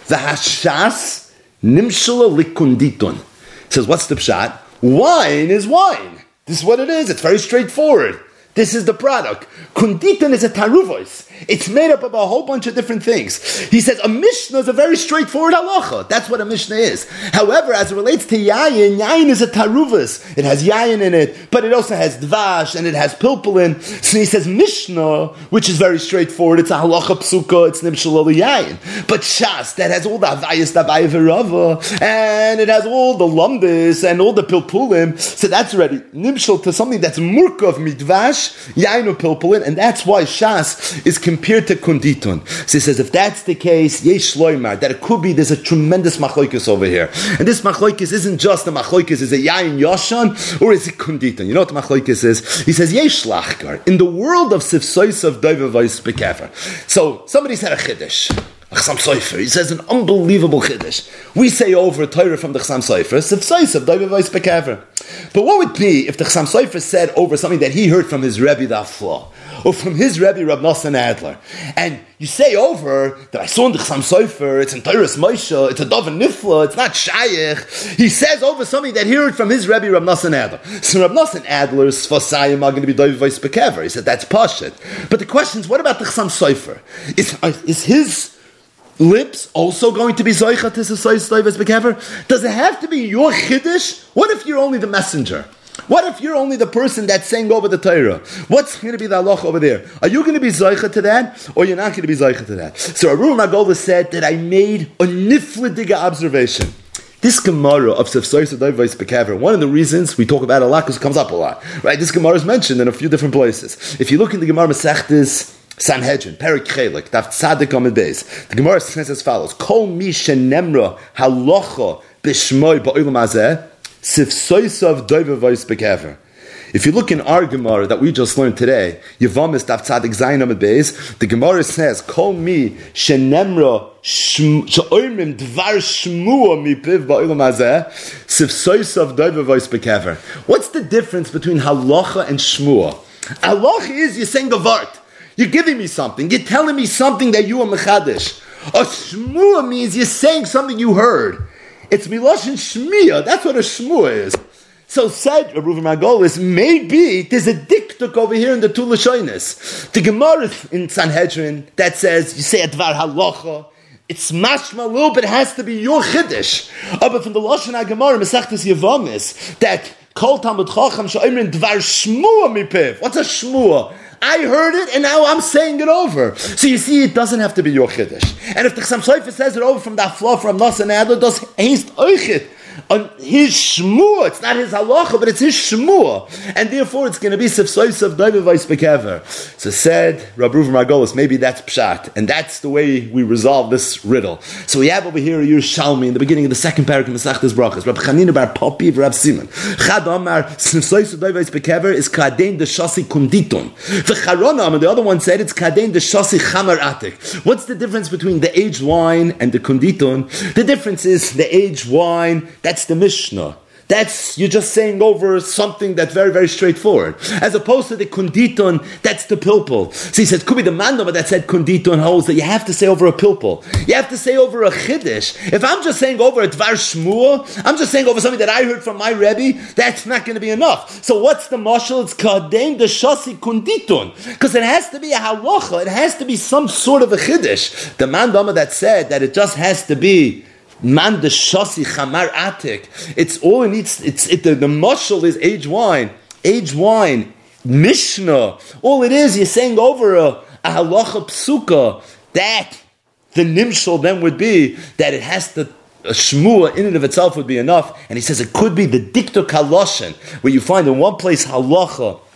A: v'hashas nimshalo l'konditon. It says, what's the pshat? Wine is wine. This is what it is. It's very straightforward. This is the product. Konditon is a taruvos. It's made up of a whole bunch of different things. He says a Mishnah is a very straightforward halacha. That's what a Mishnah is. However, as it relates to yayin, yayin is a taruvos. It has yayin in it, but it also has dvash and it has pilpulin. So he says Mishnah, which is very straightforward. It's a halacha psuka. It's nimshal yayin. But Shas, that has all the avayas, the avayah v'rava, and it has all the lumbis and all the pilpulim. So that's already nimshal to something that's murkav midvash, yainu pilpulin, and that's why Shas is compared to konditon. So he says, if that's the case, yesh loymar, that it could be there's a tremendous machlokes over here, and this machlokes isn't just a machlokes, is it yain yoshan or is it konditon? You know what the machlokes is? He says yesh lachkar in the world of sifsois of doivavais bekever. So somebody said a chiddush. Chasam Sofer. He says an unbelievable chiddush. We say over a Torah from the Chasam Sofer, Sifsois of Doivavais Bekever. But what would be if the Chasam Sofer said over something that he heard from his Rebbe the Afla, or from his Rebbe Rab Nosson Adler, and you say over that I saw in the Chasam Sofer, it's in Torah's Moshe, it's a Dovan Nifla, it's not Shayach. He says over something that he heard from his Rebbe Rab Nosson Adler. So Rab Nosson Adler's Sfasayim are going to be Doivavais Bekever. He said that's Pashit. But the question is, what about the Chasam Sofer? Is, is his lips also going to be zoicha to Sifsois Doivavais Bekever? Does it have to be your chiddush? What if you're only the messenger? What if you're only the person that's saying over the Torah? What's going to be the halach over there? Are you going to be zoicha to that, or you're not going to be zoicha to that? So Rav Ruven Margolis said that I made a niflediga observation. This Gemara of Sifsois Doivavais Bekever, one of the reasons we talk about it a lot because it comes up a lot, right? This Gemara is mentioned in a few different places. If you look in the Gemara Masechtas Sanhedrin, Perik Chelik, Daf Tzadik Amud Beis, the Gemara says as follows: Kol mi shenemra halacha b'shmoi ba'olam hazeh sifsoisav doivavais bekever. If you look in our Gemara that we just learned today, Yevamis Daf Tzadik Zayin Amud Beis, the Gemara says Kol mi shenemra she'oimrim dvar shmua mipiv ba'olam hazeh sifsoisav doivavais bekever. What's the difference between halacha and shmua? Halacha is you're saying a vart. You're giving me something. You're telling me something that you are mechadish. A shmua means you're saying something you heard. It's miloshin shmiya. That's what a shmua is. So said Rav Ruven Margolis, maybe there's a diktuk over here in the two lashonis. The Gemara in Sanhedrin that says you say a dvar halacha. It's mashma a little bit. It has to be your chiddush. Oh, but from the lashon HaGemara Masechtas Yevamis that kol Talmud Chacham she'omrin dvar shmua mipiv. What's a shmua? I heard it, and now I'm saying it over. So you see, it doesn't have to be your chiddush. And if the Chasam Sofer says it over from that floor from Nosson Adler, does he's oichet on his shmua? It's not his halacha, but it's his shmua, and therefore it's going to be Sifsois of Doivavais Bekever. So said Rav Ruven Margolis, maybe that's pshat, and that's the way we resolve this riddle. So we have over here a Yerushalmi in the beginning of the second parak of Masechtas Brachos, Rab Chanina bar Papi Rav Simon. Chad Amar Sifsois of Doivavais Bekever is kadein de shasi kunditon. V'charonam, and the other one said it's kadein de shasi chamar atik. What's the difference between the aged wine and the kunditon? The difference is the aged wine. That's the Mishnah. That's, you're just saying over something that's very, very straightforward. As opposed to the kunditon, that's the pilpul. So he says, could be the mandama that said kunditon holds that you have to say over a pilpul. You have to say over a chiddush. If I'm just saying over a dvar shmua, I'm just saying over something that I heard from my Rebbe, that's not going to be enough. So what's the mashal? It's kadein de shasi kunditon. Because it has to be a halacha. It has to be some sort of a chiddush. The mandama that said that it just has to be man the shasi chamar atik. It's all it needs. It's it. The, the mushal is age wine, age wine, mishnah. All it is, you're saying over a, a halacha psuka. That the nimshal then would be that it has to. A shmua in and of itself would be enough. And he says it could be the diktuk haloshen, where you find in one place halacha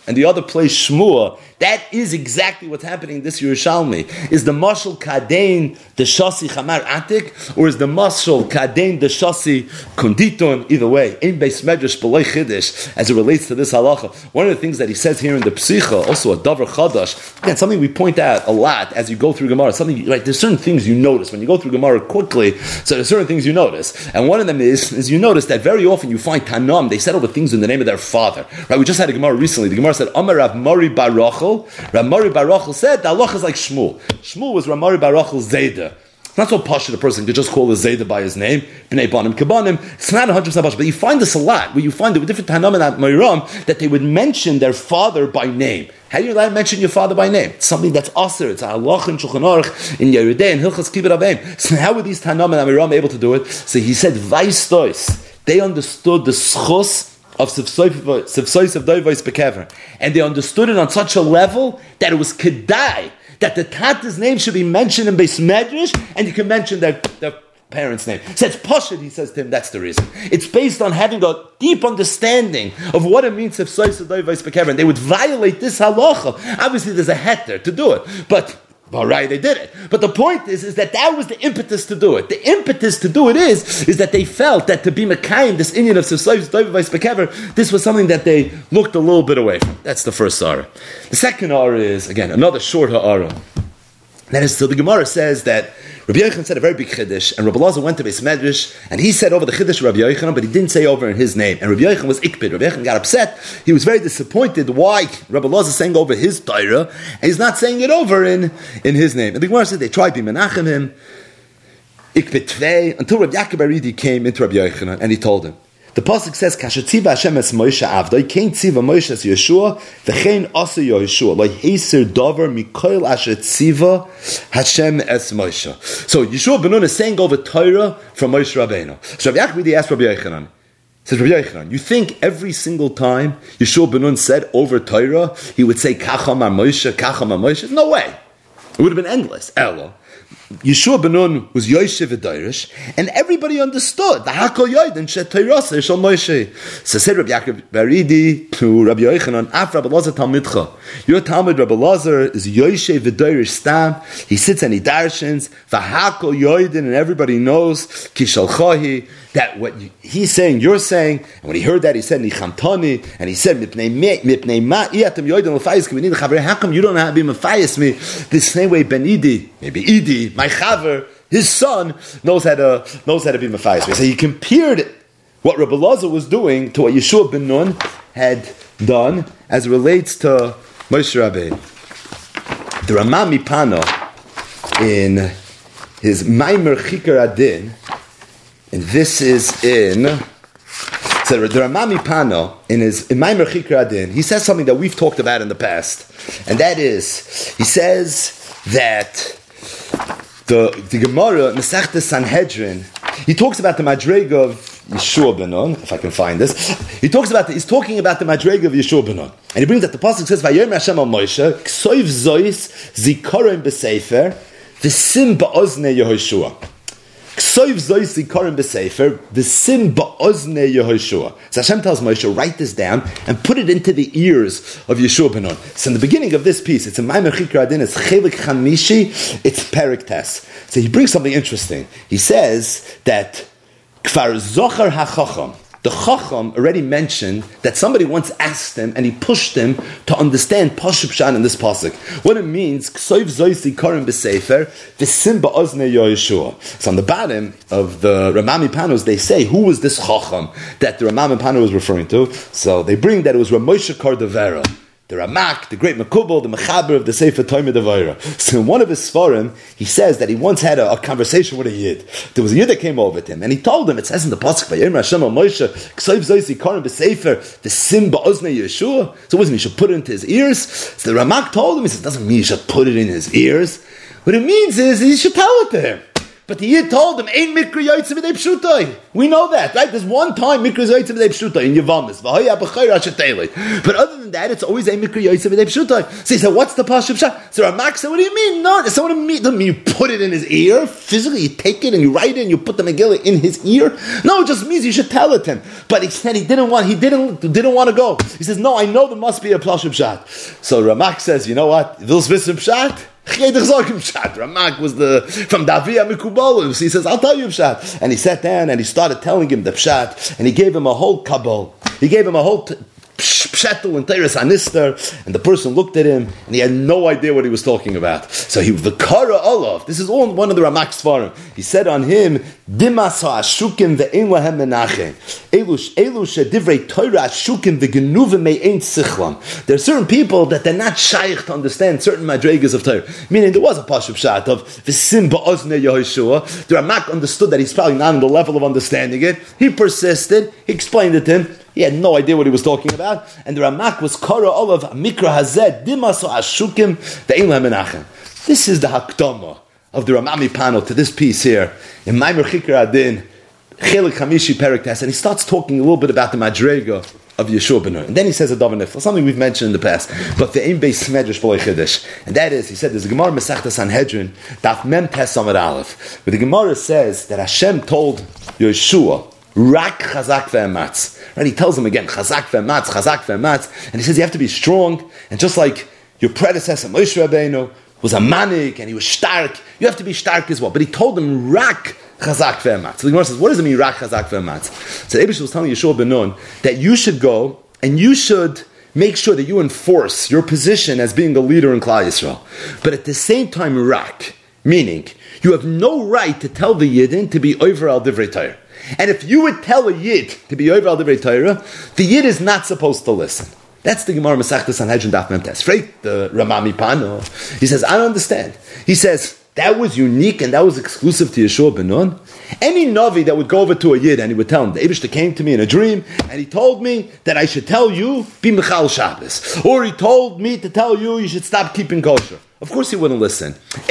A: and the other place Shmuah, that is exactly what's happening in this Yerushalmi. Is the mashal kadein the shasi chamar atik, or is the mashal kadein the shasi konditon? Either way, in beis medrash b'loy chiddush, as it relates to this halacha. One of the things that he says here in the Psicha, also a davar chadash, again, something we point out a lot as you go through Gemara. Something right, there's certain things you notice when you go through Gemara quickly. So there's certain things you notice, and one of them is is you notice that very often you find Tanam, they said over things in the name of their father. Right? We just had a Gemara recently. The Gemara said Amar Rav Mari bar Rachel. Rav Mari bar Rachel said the halacha is like Shmuel. Shmuel was Rav Mari bar Rachel's Zayda. It's not so posh that a person could just call the Zayda by his name, B'nai Banim Kabanim. It's not one hundred percent posh, but you find this a lot, where you find there were different Tanam and Mayram that they would mention their father by name. How do you allowed to mention your father by name? It's something that's aser. It's a halach in Shulchan Aruch, in Yeridei, in Hilchas Kibbut Avim. So how were these Tanam and Amiram able to do it? So he said, Vaistois. They understood the schus of Sivsois of Doivos Bekever. And they understood it on such a level that it was kedai, that the Tata's name should be mentioned in Beis Medrash, and you can mention their, their parents' name. So it's Pashut, he says to him, that's the reason. It's based on having a deep understanding of what it means if Sivsois of Doivos Bekever. And they would violate this halacha. Obviously there's a heter to do it, but all right, they did it. But the point is, is that that was the impetus to do it. The impetus to do it is, is that they felt that to be Mekayim, this Indian of Sivsois Doivos Bekever, this was something that they looked a little bit away from. That's the first Ha'ara. The second Ha'ara is, again, another short Ha'ara. That is, so the Gemara says that Rabbi Yochanan said a very big Chiddush, and Rabbi Elazar went to Beis Medrash, and he said over the Chiddush of Rabbi Yochanan, but he didn't say over in his name. And Rabbi Yochanan was ikbid. Rabbi Yochanan got upset. He was very disappointed why Rabbi Elazar is saying over his Torah, and he's not saying it over in, in his name. And the Gemara said they tried to be menachem him, ikbid tvei, until Rabbi Yaakov Aridi came into Rabbi Yochanan, and he told him. The pasuk says, "Kashetziva Hashem es Moshe Avdoi, Kein tziva Moshe es Yeshua, v'chein asa Yeshua, lo heiser davar mikoil asher tziva Hashem es Moshe." So Yeshua ben Nun is saying over Torah from Moshe Rabbeinu. So Rabbi Yaakov asked Rabbi Yochanan, he says, Rabbi Yochanan, you think every single time Yeshua ben Nun said over Torah, he would say Kacham ar Moshe, Kacham ar Moshe? No way. It would have been endless. Elo. Yeshua ben Nun was Yoshev V'Dairish, and everybody understood the Hakol Yoden Shet Teirasa Shal Moshe. So said Rabbi Yaakov Baridi to Rabbi Yochanan, Af Rabbi Elazar Talmidcha. Your Talmud Rabbi Elazar is Yoshev V'Dairish Stam. He sits and he darshans V'Hakol Yoden, and everybody knows Kishalchahi. That what you, he's saying, you're saying, and when he heard that, he said Nichamtani, and he said Mipnei Mipnei Ma Iatem Yoden L'Fayis K'Benid L'Chaver. How come you don't have to be Mefayis me the same way Ben Idi, maybe Idi, my Chaver, his son knows how to knows how to be Mefayis. So he compared what Rabbi Elazar was doing to what Yeshua ben Nun had done as it relates to Moshe Rabbeinu. The Rama Mipano in his Maimer Chikar Adin, and this is in so the Rama Mipano in his in Maimer Chikar Adin, he says something that we've talked about in the past, and that is he says that The the Gemara, Masechta Sanhedrin, he talks about the Madrega of Yeshua ben Nun, if I can find this. He talks about the, he's talking about the Madrega of Yeshua ben Nun, and he brings that the pasuk says, "Vayomer Hashem al Moshe, Ksoiv Zois Zikaron b'Sefer, V'Sim ba'Oznei Yehoshua." Ksoiv Zois Zikaron b'Sefer, V'Sim ba'Oznei Yehoshua. So Hashem tells Moshe, write this down and put it into the ears of Yeshua ben Nun. So in the beginning of this piece, it's a Maimer Chikar Adin, it's Chelik Chamishi, it's Perik Tes. So he brings something interesting. He says that Kfar Zochar HaChacham, the Chacham already mentioned that somebody once asked him and he pushed him to understand Pashup Shan in this pasuk. What it means, Ksoiv Zoisi Karim B'Sefer, V'Sim Ba'Oznei Yeshua. So on the bottom of the Ramami Panos, they say, who was this Chacham that the Ramami Pano was referring to? So they bring that it was Ramoshe Kardavera, the Ramak, the great Mekubal, the Mechaber of the Sefer Toimid Avayra. So in one of his Sfarim, he says that he once had a, a conversation with a Yid. There was a Yid that came over to him, and he told him, it says in the Pasuk, Vayomer Hashem al Moshe, Ksoiv Zoisi Karim B'Sefer, the Sim Ba'Oznei Yeshua. So wasn't he should put it into his ears? So the Ramak told him, he says, it doesn't mean you should put it in his ears. What it means is, you should tell it to him. But the Yid told him, "Ein mikra yoytze v'dei pshutai." We know that, right? There's one time mikra yoytze v'dei pshutai in Yavamis. But other than that, it's always ein mikra yoytze v'dei pshutai. So he said, "What's the pashup shot?" So Ramak said, "What do you mean? No, there's someone mean. Doesn't mean you put it in his ear physically. You take it and you write it and you put the Megillah in his ear. No, it just means you should tell it to him." But he said he didn't want. He didn't didn't want to go. He says, "No, I know there must be a pashup shot." So Ramak says, "You know what? Those wissen shot." Ramak was the from Davia Mikubal. He says, "I'll tell you Pshat." And he sat down and he started telling him the Pshat, and he gave him a whole kabul. He gave him a whole t- Pshatul and Teres Anister, and the person looked at him and he had no idea what he was talking about. So he v'kara olav. This is all one of the Ramak's Svarim. He said on him, "Dimas ha'ashukim ve'ein lahem menachem. Elu shedivrei Torah ashukim ve'genuvim me'ein sichlam." There are certain people that they're not shaykh to understand certain madregas of Torah. Meaning there was a pashup shat of v'sim ba'ozne Yehoshua. The Ramak understood that he's probably not on the level of understanding it. He persisted. He explained it to him. He had no idea what he was talking about. And the Ramak was Kara Olav Mikra Hazed Dimaso Ashukim Ve'im Menachem. This is the Hakdama of the Ramami panel to this piece here in Maimer Chikra Adin Chelik Hamishi Perek Tes, and he starts talking a little bit about the Madrega of Yeshua ben Nun. And then he says a Davar Nifla, something we've mentioned in the past, but the Ein Beis Medrash B'loi Chiddush. And that is, he said, there's a Gemara Masechta Sanhedrin Daf Mem Tes Samad Aleph, where the Gemara says that Hashem told Yeshua Rak Chazak ve'ematz. Right? He tells him again, Chazak ve'ematz, Chazak ve'ematz. And he says you have to be strong. And just like your predecessor, Moshe Rabbeinu, was a manik and he was stark, you have to be stark as well. But he told him Rak Chazak ve'ematz. So the Gemara says, what does it mean, Rak Chazak ve'ematz? So Eibishter was telling Yeshua ben Nun that you should go and you should make sure that you enforce your position as being a leader in Klal Yisrael. But at the same time, Rak, meaning you have no right to tell the Yidden to be over al divrei Torah. And if you would tell a Yid to be over al divrei Torah, the Yid is not supposed to listen. That's the Gemara Masechta Sanhedrin Daf Mem Tes. Right? The Ramami Pano. He says, I don't understand. He says, that was unique and that was exclusive to Yeshua ben Nun. Any Navi that would go over to a Yid and he would tell him, the Eibishter came to me in a dream and he told me that I should tell you, be Michal Shabbos. Or he told me to tell you, you should stop keeping kosher. Of course he wouldn't listen. So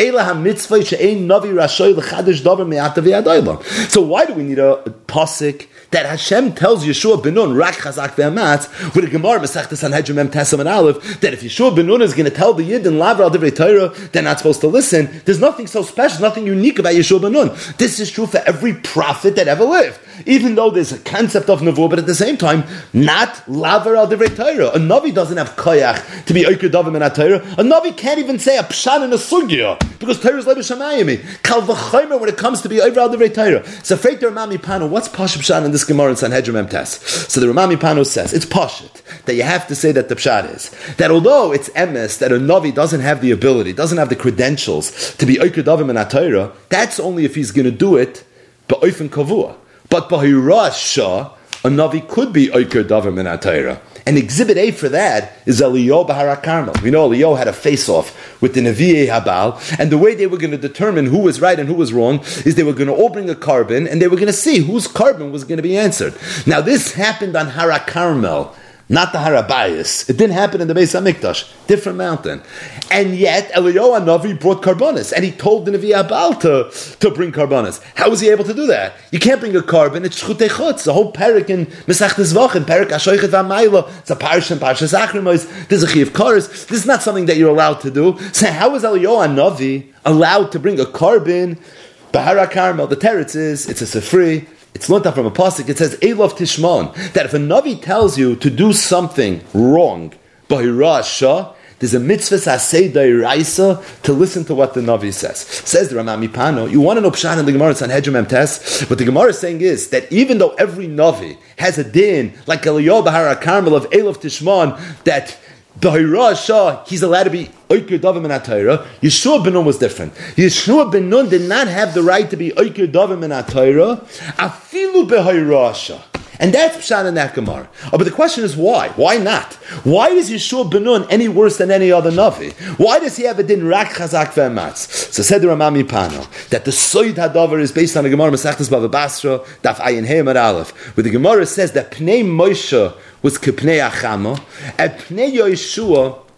A: why do we need a, a pasuk that Hashem tells Yeshua ben Nun, Rak Chazak ve'ematz, with a Gemara Masechta Sanhedrin Mem Tes Amud Aleph, that if Yeshua ben Nun is going to tell the Yid in Lavar al divrei Torah, they're not supposed to listen. There's nothing so special, nothing unique about Yeshua ben Nun. This is true for every prophet that ever lived. Even though there's a concept of Nevuah, but at the same time, not Lavar al divrei Torah. A Navi doesn't have koyach to be Oker Davim in a Torah. A Navi can't even say a pshat in a sugya, because Torah is Lebesh Shamayim. Kal v'chaymer when it comes to be over al divrei Torah. So, Freit the Ramami Pano, what's Pashat Pshat in this Gemara in Sanhedrin Mem Tes? So the Ramami Pano says it's Pashat that you have to say that the pshat is that although it's emes that a Navi doesn't have the ability, doesn't have the credentials to be Oker Davim in a Torah, that's only if he's going to do it ba'ofen kavua. But b'hirah shah, a Navi could be Oker Davim in a Torah. And exhibit A for that is Eliyahu Bahara Carmel. We know Eliyahu had a face-off with the Nevi'ei Habal, and the way they were going to determine who was right and who was wrong is they were going to all bring a carbon, and they were going to see whose carbon was going to be answered. Now this happened on Hara Carmel, not the Harabayas. It didn't happen in the Beis HaMikdash, different mountain. And yet, Eliyahu Hanavi brought karbanis, and he told the Nevi'ei Habal to, to bring karbanis. How was he able to do that? You can't bring a carbon, it's Shchutei Chutz, the whole parak in Mesechtes Vachim, parak Ashoichet V'Amayla, it's a parish and Parshas Achrimos, there's a Chiyav Kares. This is not something that you're allowed to do. So how is Eliyahu Hanavi allowed to bring a carbon? Bahara Carmel, the teretz is, it's a sefri, it's learned out from a pasuk. It says Elov Tishmon, that if a Navi tells you to do something wrong, Bahira Shah, there's a mitzvah sasei dairaisa to listen to what the Navi says. Says the Ramami Pano, you want to know pshat in the Gemara Sanhedrin Mem Tes? What the Gemara is saying is that even though every Navi has a din like Eliyahu Bahara Carmel of Elov Tishmon, that Bahira Shah, he's allowed to be Oker Davim in HaTorah. Yeshua ben Nun was different. Yeshua ben Nun did not have the right to be Oker Davim in HaTorah, afilu Bahira Shah. And that's pshat in that Gemara. Oh, but the question is why? Why not? Why is Yeshua ben Nun any worse than any other Navi? Why does he have a din rak chazak ve'ematz? So said the Ramami Pano that the Soid Hadavar is based on a Gemara Masechtas Bava Basra Daf Ayin Hey Amud Aleph, where the Gemara says that Pnei Moshe was Kepnei Achama, and Pnei Yeshua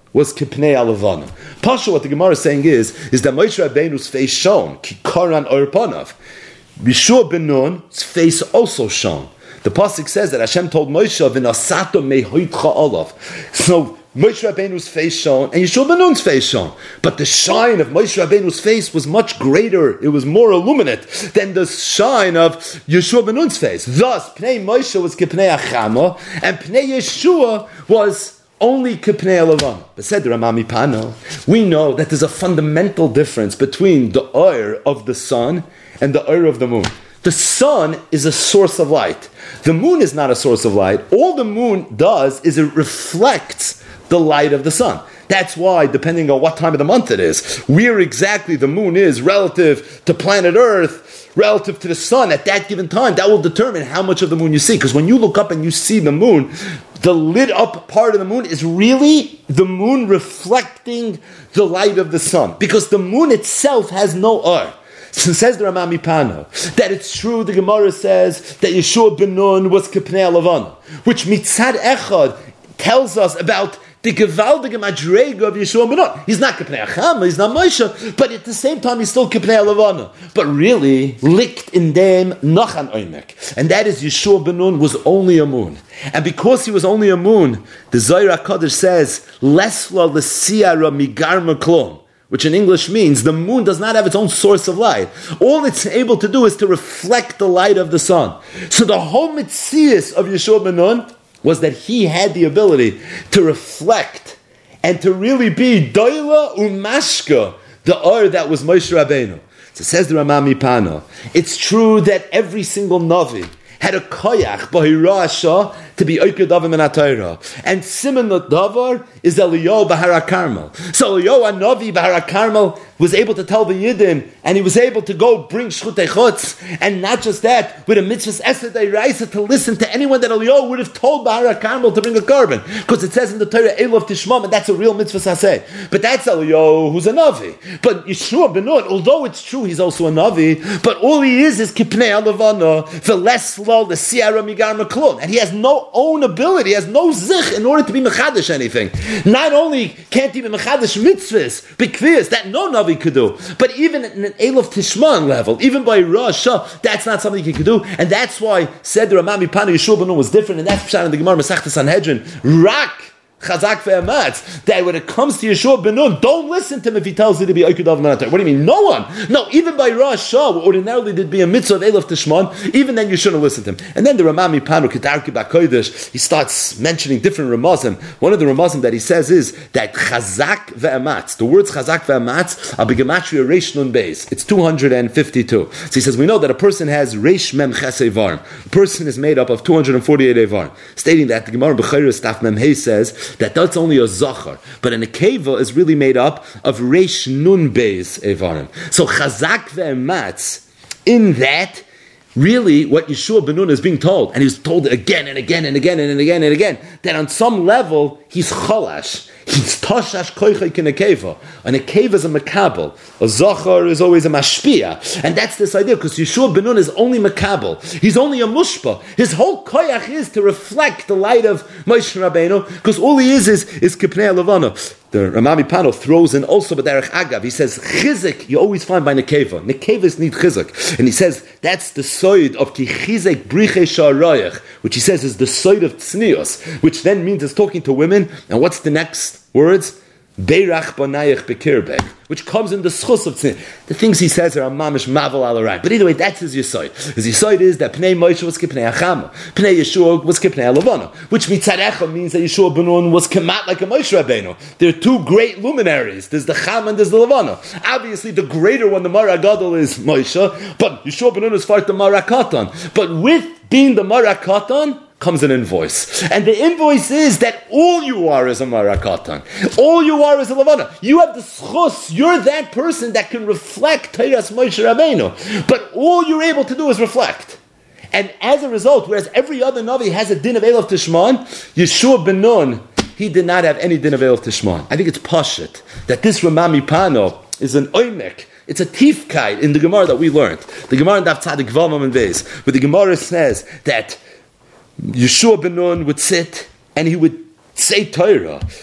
A: was Kipnei Alavana. Pasha, what the Gemara is saying is, is that Moshe Rabbeinu's face shone, Ki Koran Or Panav. Yeshua ben Nun's face also shone. The pasuk says that Hashem told Moshe, "V'nasato mehoitcha olav." So Moshe Rabbeinu's face shone, and Yeshua ben Nun's face shone. But the shine of Moshe Rabbeinu's face was much greater. It was more illuminate than the shine of Yeshua ben Nun's face. Thus, Pnei Moshe was Kipnei Achama, and Pnei Yeshua was only Kipnei Alavana. But said the Ramami Pano, we know that there's a fundamental difference between the oir of the sun and the oir of the moon. The sun is a source of light. The moon is not a source of light. All the moon does is it reflects the light of the sun. That's why, depending on what time of the month it is, where exactly the moon is relative to planet Earth, relative to the sun at that given time, that will determine how much of the moon you see. Because when you look up and you see the moon, the lit up part of the moon is really the moon reflecting the light of the sun. Because the moon itself has no or. So says the Ramami Pano that it's true. The Gemara says that Yeshua ben Nun was Kipnei Alavana, which mitzad echad tells us about the gewaldige madrega of Yeshua ben Nun. He's not Kipnei Achama, he's not Moshe, but at the same time he's still Kipnei Alavana. But really, likt in them nachan oimek, and that is Yeshua ben Nun was only a moon. And because he was only a moon, the Zohar HaKadosh says lesla l'siyara migarma klom, which in English means the moon does not have its own source of light. All it's able to do is to reflect the light of the sun. So the whole mitzias of Yeshua ben Nun was that he had the ability to reflect and to really be doila umashka, the or that was Moshe Rabbeinu. So says the Ramami Pano, it's true that every single Navi had a koyach b'hira asha to be oiked davim in atayra, and siman the davar is Eliyahu b'hara Carmel. So Eliyahu Hanavi b'hara Carmel was able to tell the Yidden, and he was able to go bring shchutei chutz, and not just that, with a mitzvahs esed deraisa to listen to anyone that Eliyahu would have told b'hara Carmel to bring a carbon, because it says in the Torah Elov Tishmam, and that's a real mitzvah saseh. But that's Eliyahu who's a Navi. But Yeshua ben Nun, although it's true he's also a Navi, but all he is is Kipnei Alavana v'leslo l'siyara migar maklum, and he has no own ability, he has no zich in order to be mechadish anything. Not only can't he be mechadish mitzvahs, bikvias, that no Navi could do, but even at an Elov Tishman level, even by Rosh Hashanah, that's not something he could do, and that's why said the Ramami Pano Yeshua ben Nun was different, and that's Pshat in the Gemara Masechta Sanhedrin, Rak Chazak ve'amatz, that when it comes to Yeshua ben Nun, don't listen to him if he tells you to be Oikudav Manatar. What do you mean? No one. No, even by Rosh Hashanah, ordinarily there'd be a mitzvah of Elov Tishman, even then you shouldn't listen to him. And then the Ramami Pano Kedarki B'Kodesh, he starts mentioning different Ramazim. One of the Ramazim that he says is that Chazak ve'amatz, the words Chazak ve'amatz are B'gematria Reish Nun Beis. It's two hundred fifty-two. So he says, we know that a person has Reish Mem Ches Evarim. A person is made up of two hundred forty-eight Evarim. Stating that the Gemara B'Chayra Staf Mem Hey says that that's only a zachar, but an akeva is really made up of reish nun beis evarim. So chazak ve'ematz, in that, really what Yeshua ben Nun is being told, and he's told it again and again and again and again and again, that on some level he's cholash. He's toshash koichai kin akeva. An akeva is a makabel. A zachar is always a mashpia. And that's this idea, because Yeshua ben Nun is only makabel. He's only a mushpa. His whole koyach is to reflect the light of Moshe Rabbeinu, because all he is is, is kipnei alavana. The Ramami Pano throws in also B'derech Agav. He says, chizik, you always find by nekeva. Nekevas need chizik. And he says, that's the soid of ki chizik briche sha'arayach, which he says is the soid of tznius, which then means it's talking to women. And what's the next words? Beirach banayach bekirbek, which comes in the schus of tznius. The things he says are a mamish mavel alarai. But either way, that's his yisoid. His yisoid is that Pnei Moshe was kipnei achama, Pnei Yeshua was kipnei alavana, which mitzarecha means that Yeshua ben Nun was kemat like a Moshe Rabbeinu. There are two great luminaries. There's the cham and there's the lavana. Obviously, the greater one, the Mara Gadol, is Moshe, but Yeshua ben Nun is far the Mara Katan. But with being the Mara Katan comes an invoice. And the invoice is that all you are is a Marakatan. All you are is a Lavana. You have the schus. You're that person that can reflect Teiras Moshe Rabbeinu. But all you're able to do is reflect. And as a result, whereas every other Navi has a din of Elov Tishman, Yeshua ben Nun, he did not have any din of Elov Tishman. I think it's Pashit that this Ramami Pano is an Oimek. It's a tifkai in the Gemara that we learned. The Gemara in Daf Tzadik Vav Mem Beis, where the Gemara says that Yeshua ben Nun would sit and he would say Torah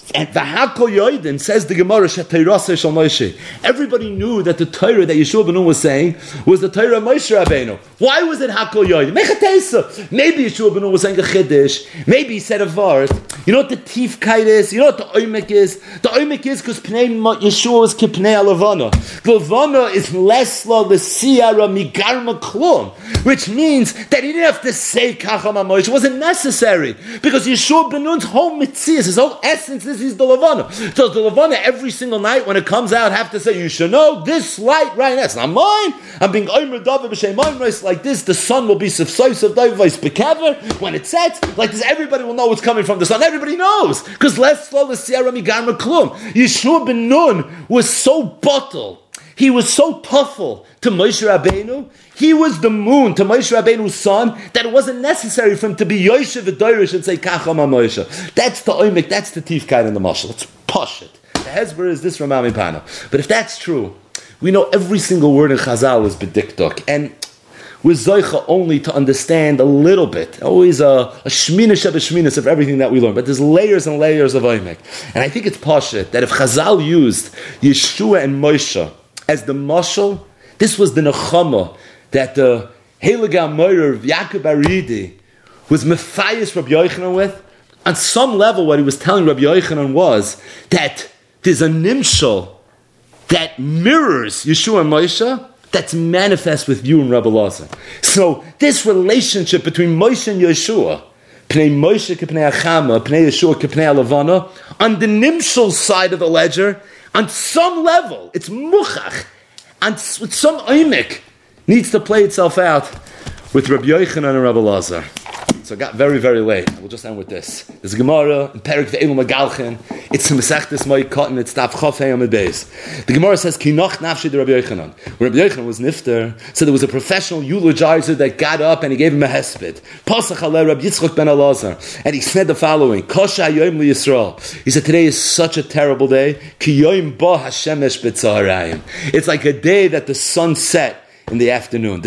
A: And v'hakol yoidin, says the Gemara, she'teiraseh shel Moshe. Everybody knew that the Torah that Yeshua ben Nun was saying was the Torah of Moshe Rabbeinu. Why was it hakol yoidin? Mechatesa. Maybe Yeshua ben Nun was saying a chiddush. Maybe he said a vart. You know what the tifkeit is? You know what the oimek is? The oimek is because Pnei Yeshua was kipnei alavana. Lavana is lesla l'siyara migarma klum, which means that he didn't have to say kacham Moshe. It wasn't necessary because Yeshua ben Nun's whole mitzvah, his whole essence is he's the Levana. So the Levana every single night when it comes out have to say, you should know this light right now. It's not mine. I'm being Omer David b'Shem Omer like this. The sun will be sufsois of David bekever when it sets like this. Everybody will know what's coming from the sun. Everybody knows because less slow the Sierra Migarma Klum. Yeshua ben Nun was so bottle. He was so toughful to Moshe Rabbeinu. He was the moon to Moshe Rabbeinu's son that it wasn't necessary for him to be Yoshev V'Doirish and say Kacham Moshe. That's the oimik. That's the tifkeit in the mashal. Let's push it. The hezber is this from Ami Pana. But if that's true, we know every single word in Chazal is bedikduk, and we're zoicha only to understand a little bit. Always a, a shmina sheba shminas of everything that we learn. But there's layers and layers of oimik. And I think it's pashit that if Chazal used Yeshua and Moshe as the mashal, this was the nechama that the Heilige Amoyer of Yaakov Aridi was Matthias Rabbi Yochanan with. On some level, what he was telling Rabbi Yochanan was that there's a nimshal that mirrors Yeshua and Moshe that's manifest with you and Rabbi Elazar. So this relationship between Moshe and Yeshua, Pnei Moshe k'pnei Achama, Pnei Yeshua k'pnei Alavana, on the nimshal side of the ledger, on some level, it's muchach, and with some oimik, needs to play itself out with Rabbi Yochanan and Rabbi Elazar. So it got very, very late. We'll just end with this. There's a Gemara in Perek Ve'elu Magalchen. It's a Masechtes Moed Katan. It's Daf Chof Hey Amud Beis. The Gemara says, Ki noch nafshi de Rabbi Yochanan. When Rabbi Yochanan was nifter, so there was a professional eulogizer that got up and he gave him a hesped. Pasach alei Rabbi Yitzchok ben Elazar. And he said the following, Kosha hayoim li Yisrael. He said, today is such a terrible day. Ki yoim ba hashemesh b'tzaharayim. It's like a day that the sun set in the afternoon.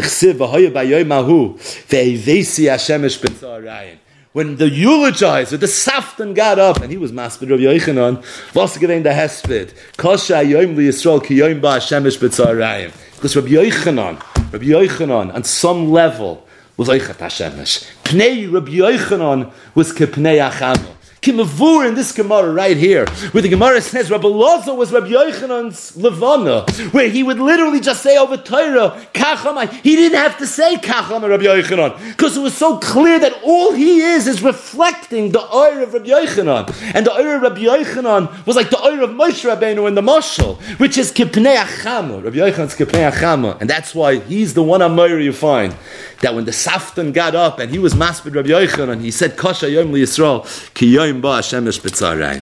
A: When the eulogizer, the Saftan got up, and he was Maspid Rabbi Yochanan, was giving the hesped. Kosha yoim li Yisrael ki yoim ba hashemesh b'tzaharayim. Because Rabbi Yochanan, Rabbi Yochanan, on some level, was Oichat Hashemesh. Pnei Rabbi Yochanan was kepnei Achama. Kimavur in this Gemara right here, where the Gemara says Rabbi Elazar was Rabbi Yochanan's Levana, where he would literally just say over Torah, Kachamai. He didn't have to say Kachamai Rabbi Yochanan, because it was so clear that all he is is reflecting the Oyer of Rabbi Yochanan. And the Oyer of Rabbi Yochanan was like the Oyer of Moshe Rabbeinu in the Mashal, which is Kipnei Achama. Rabbi Yochanan's Kipnei Achama. And that's why he's the one Amoyer you find, that when the Saftan got up and he was Maspid Rabbi Yochanan, he said, Kosha Yom Li Yisrael, Ki Yom Ba Hashemesh B'Tzaharayim.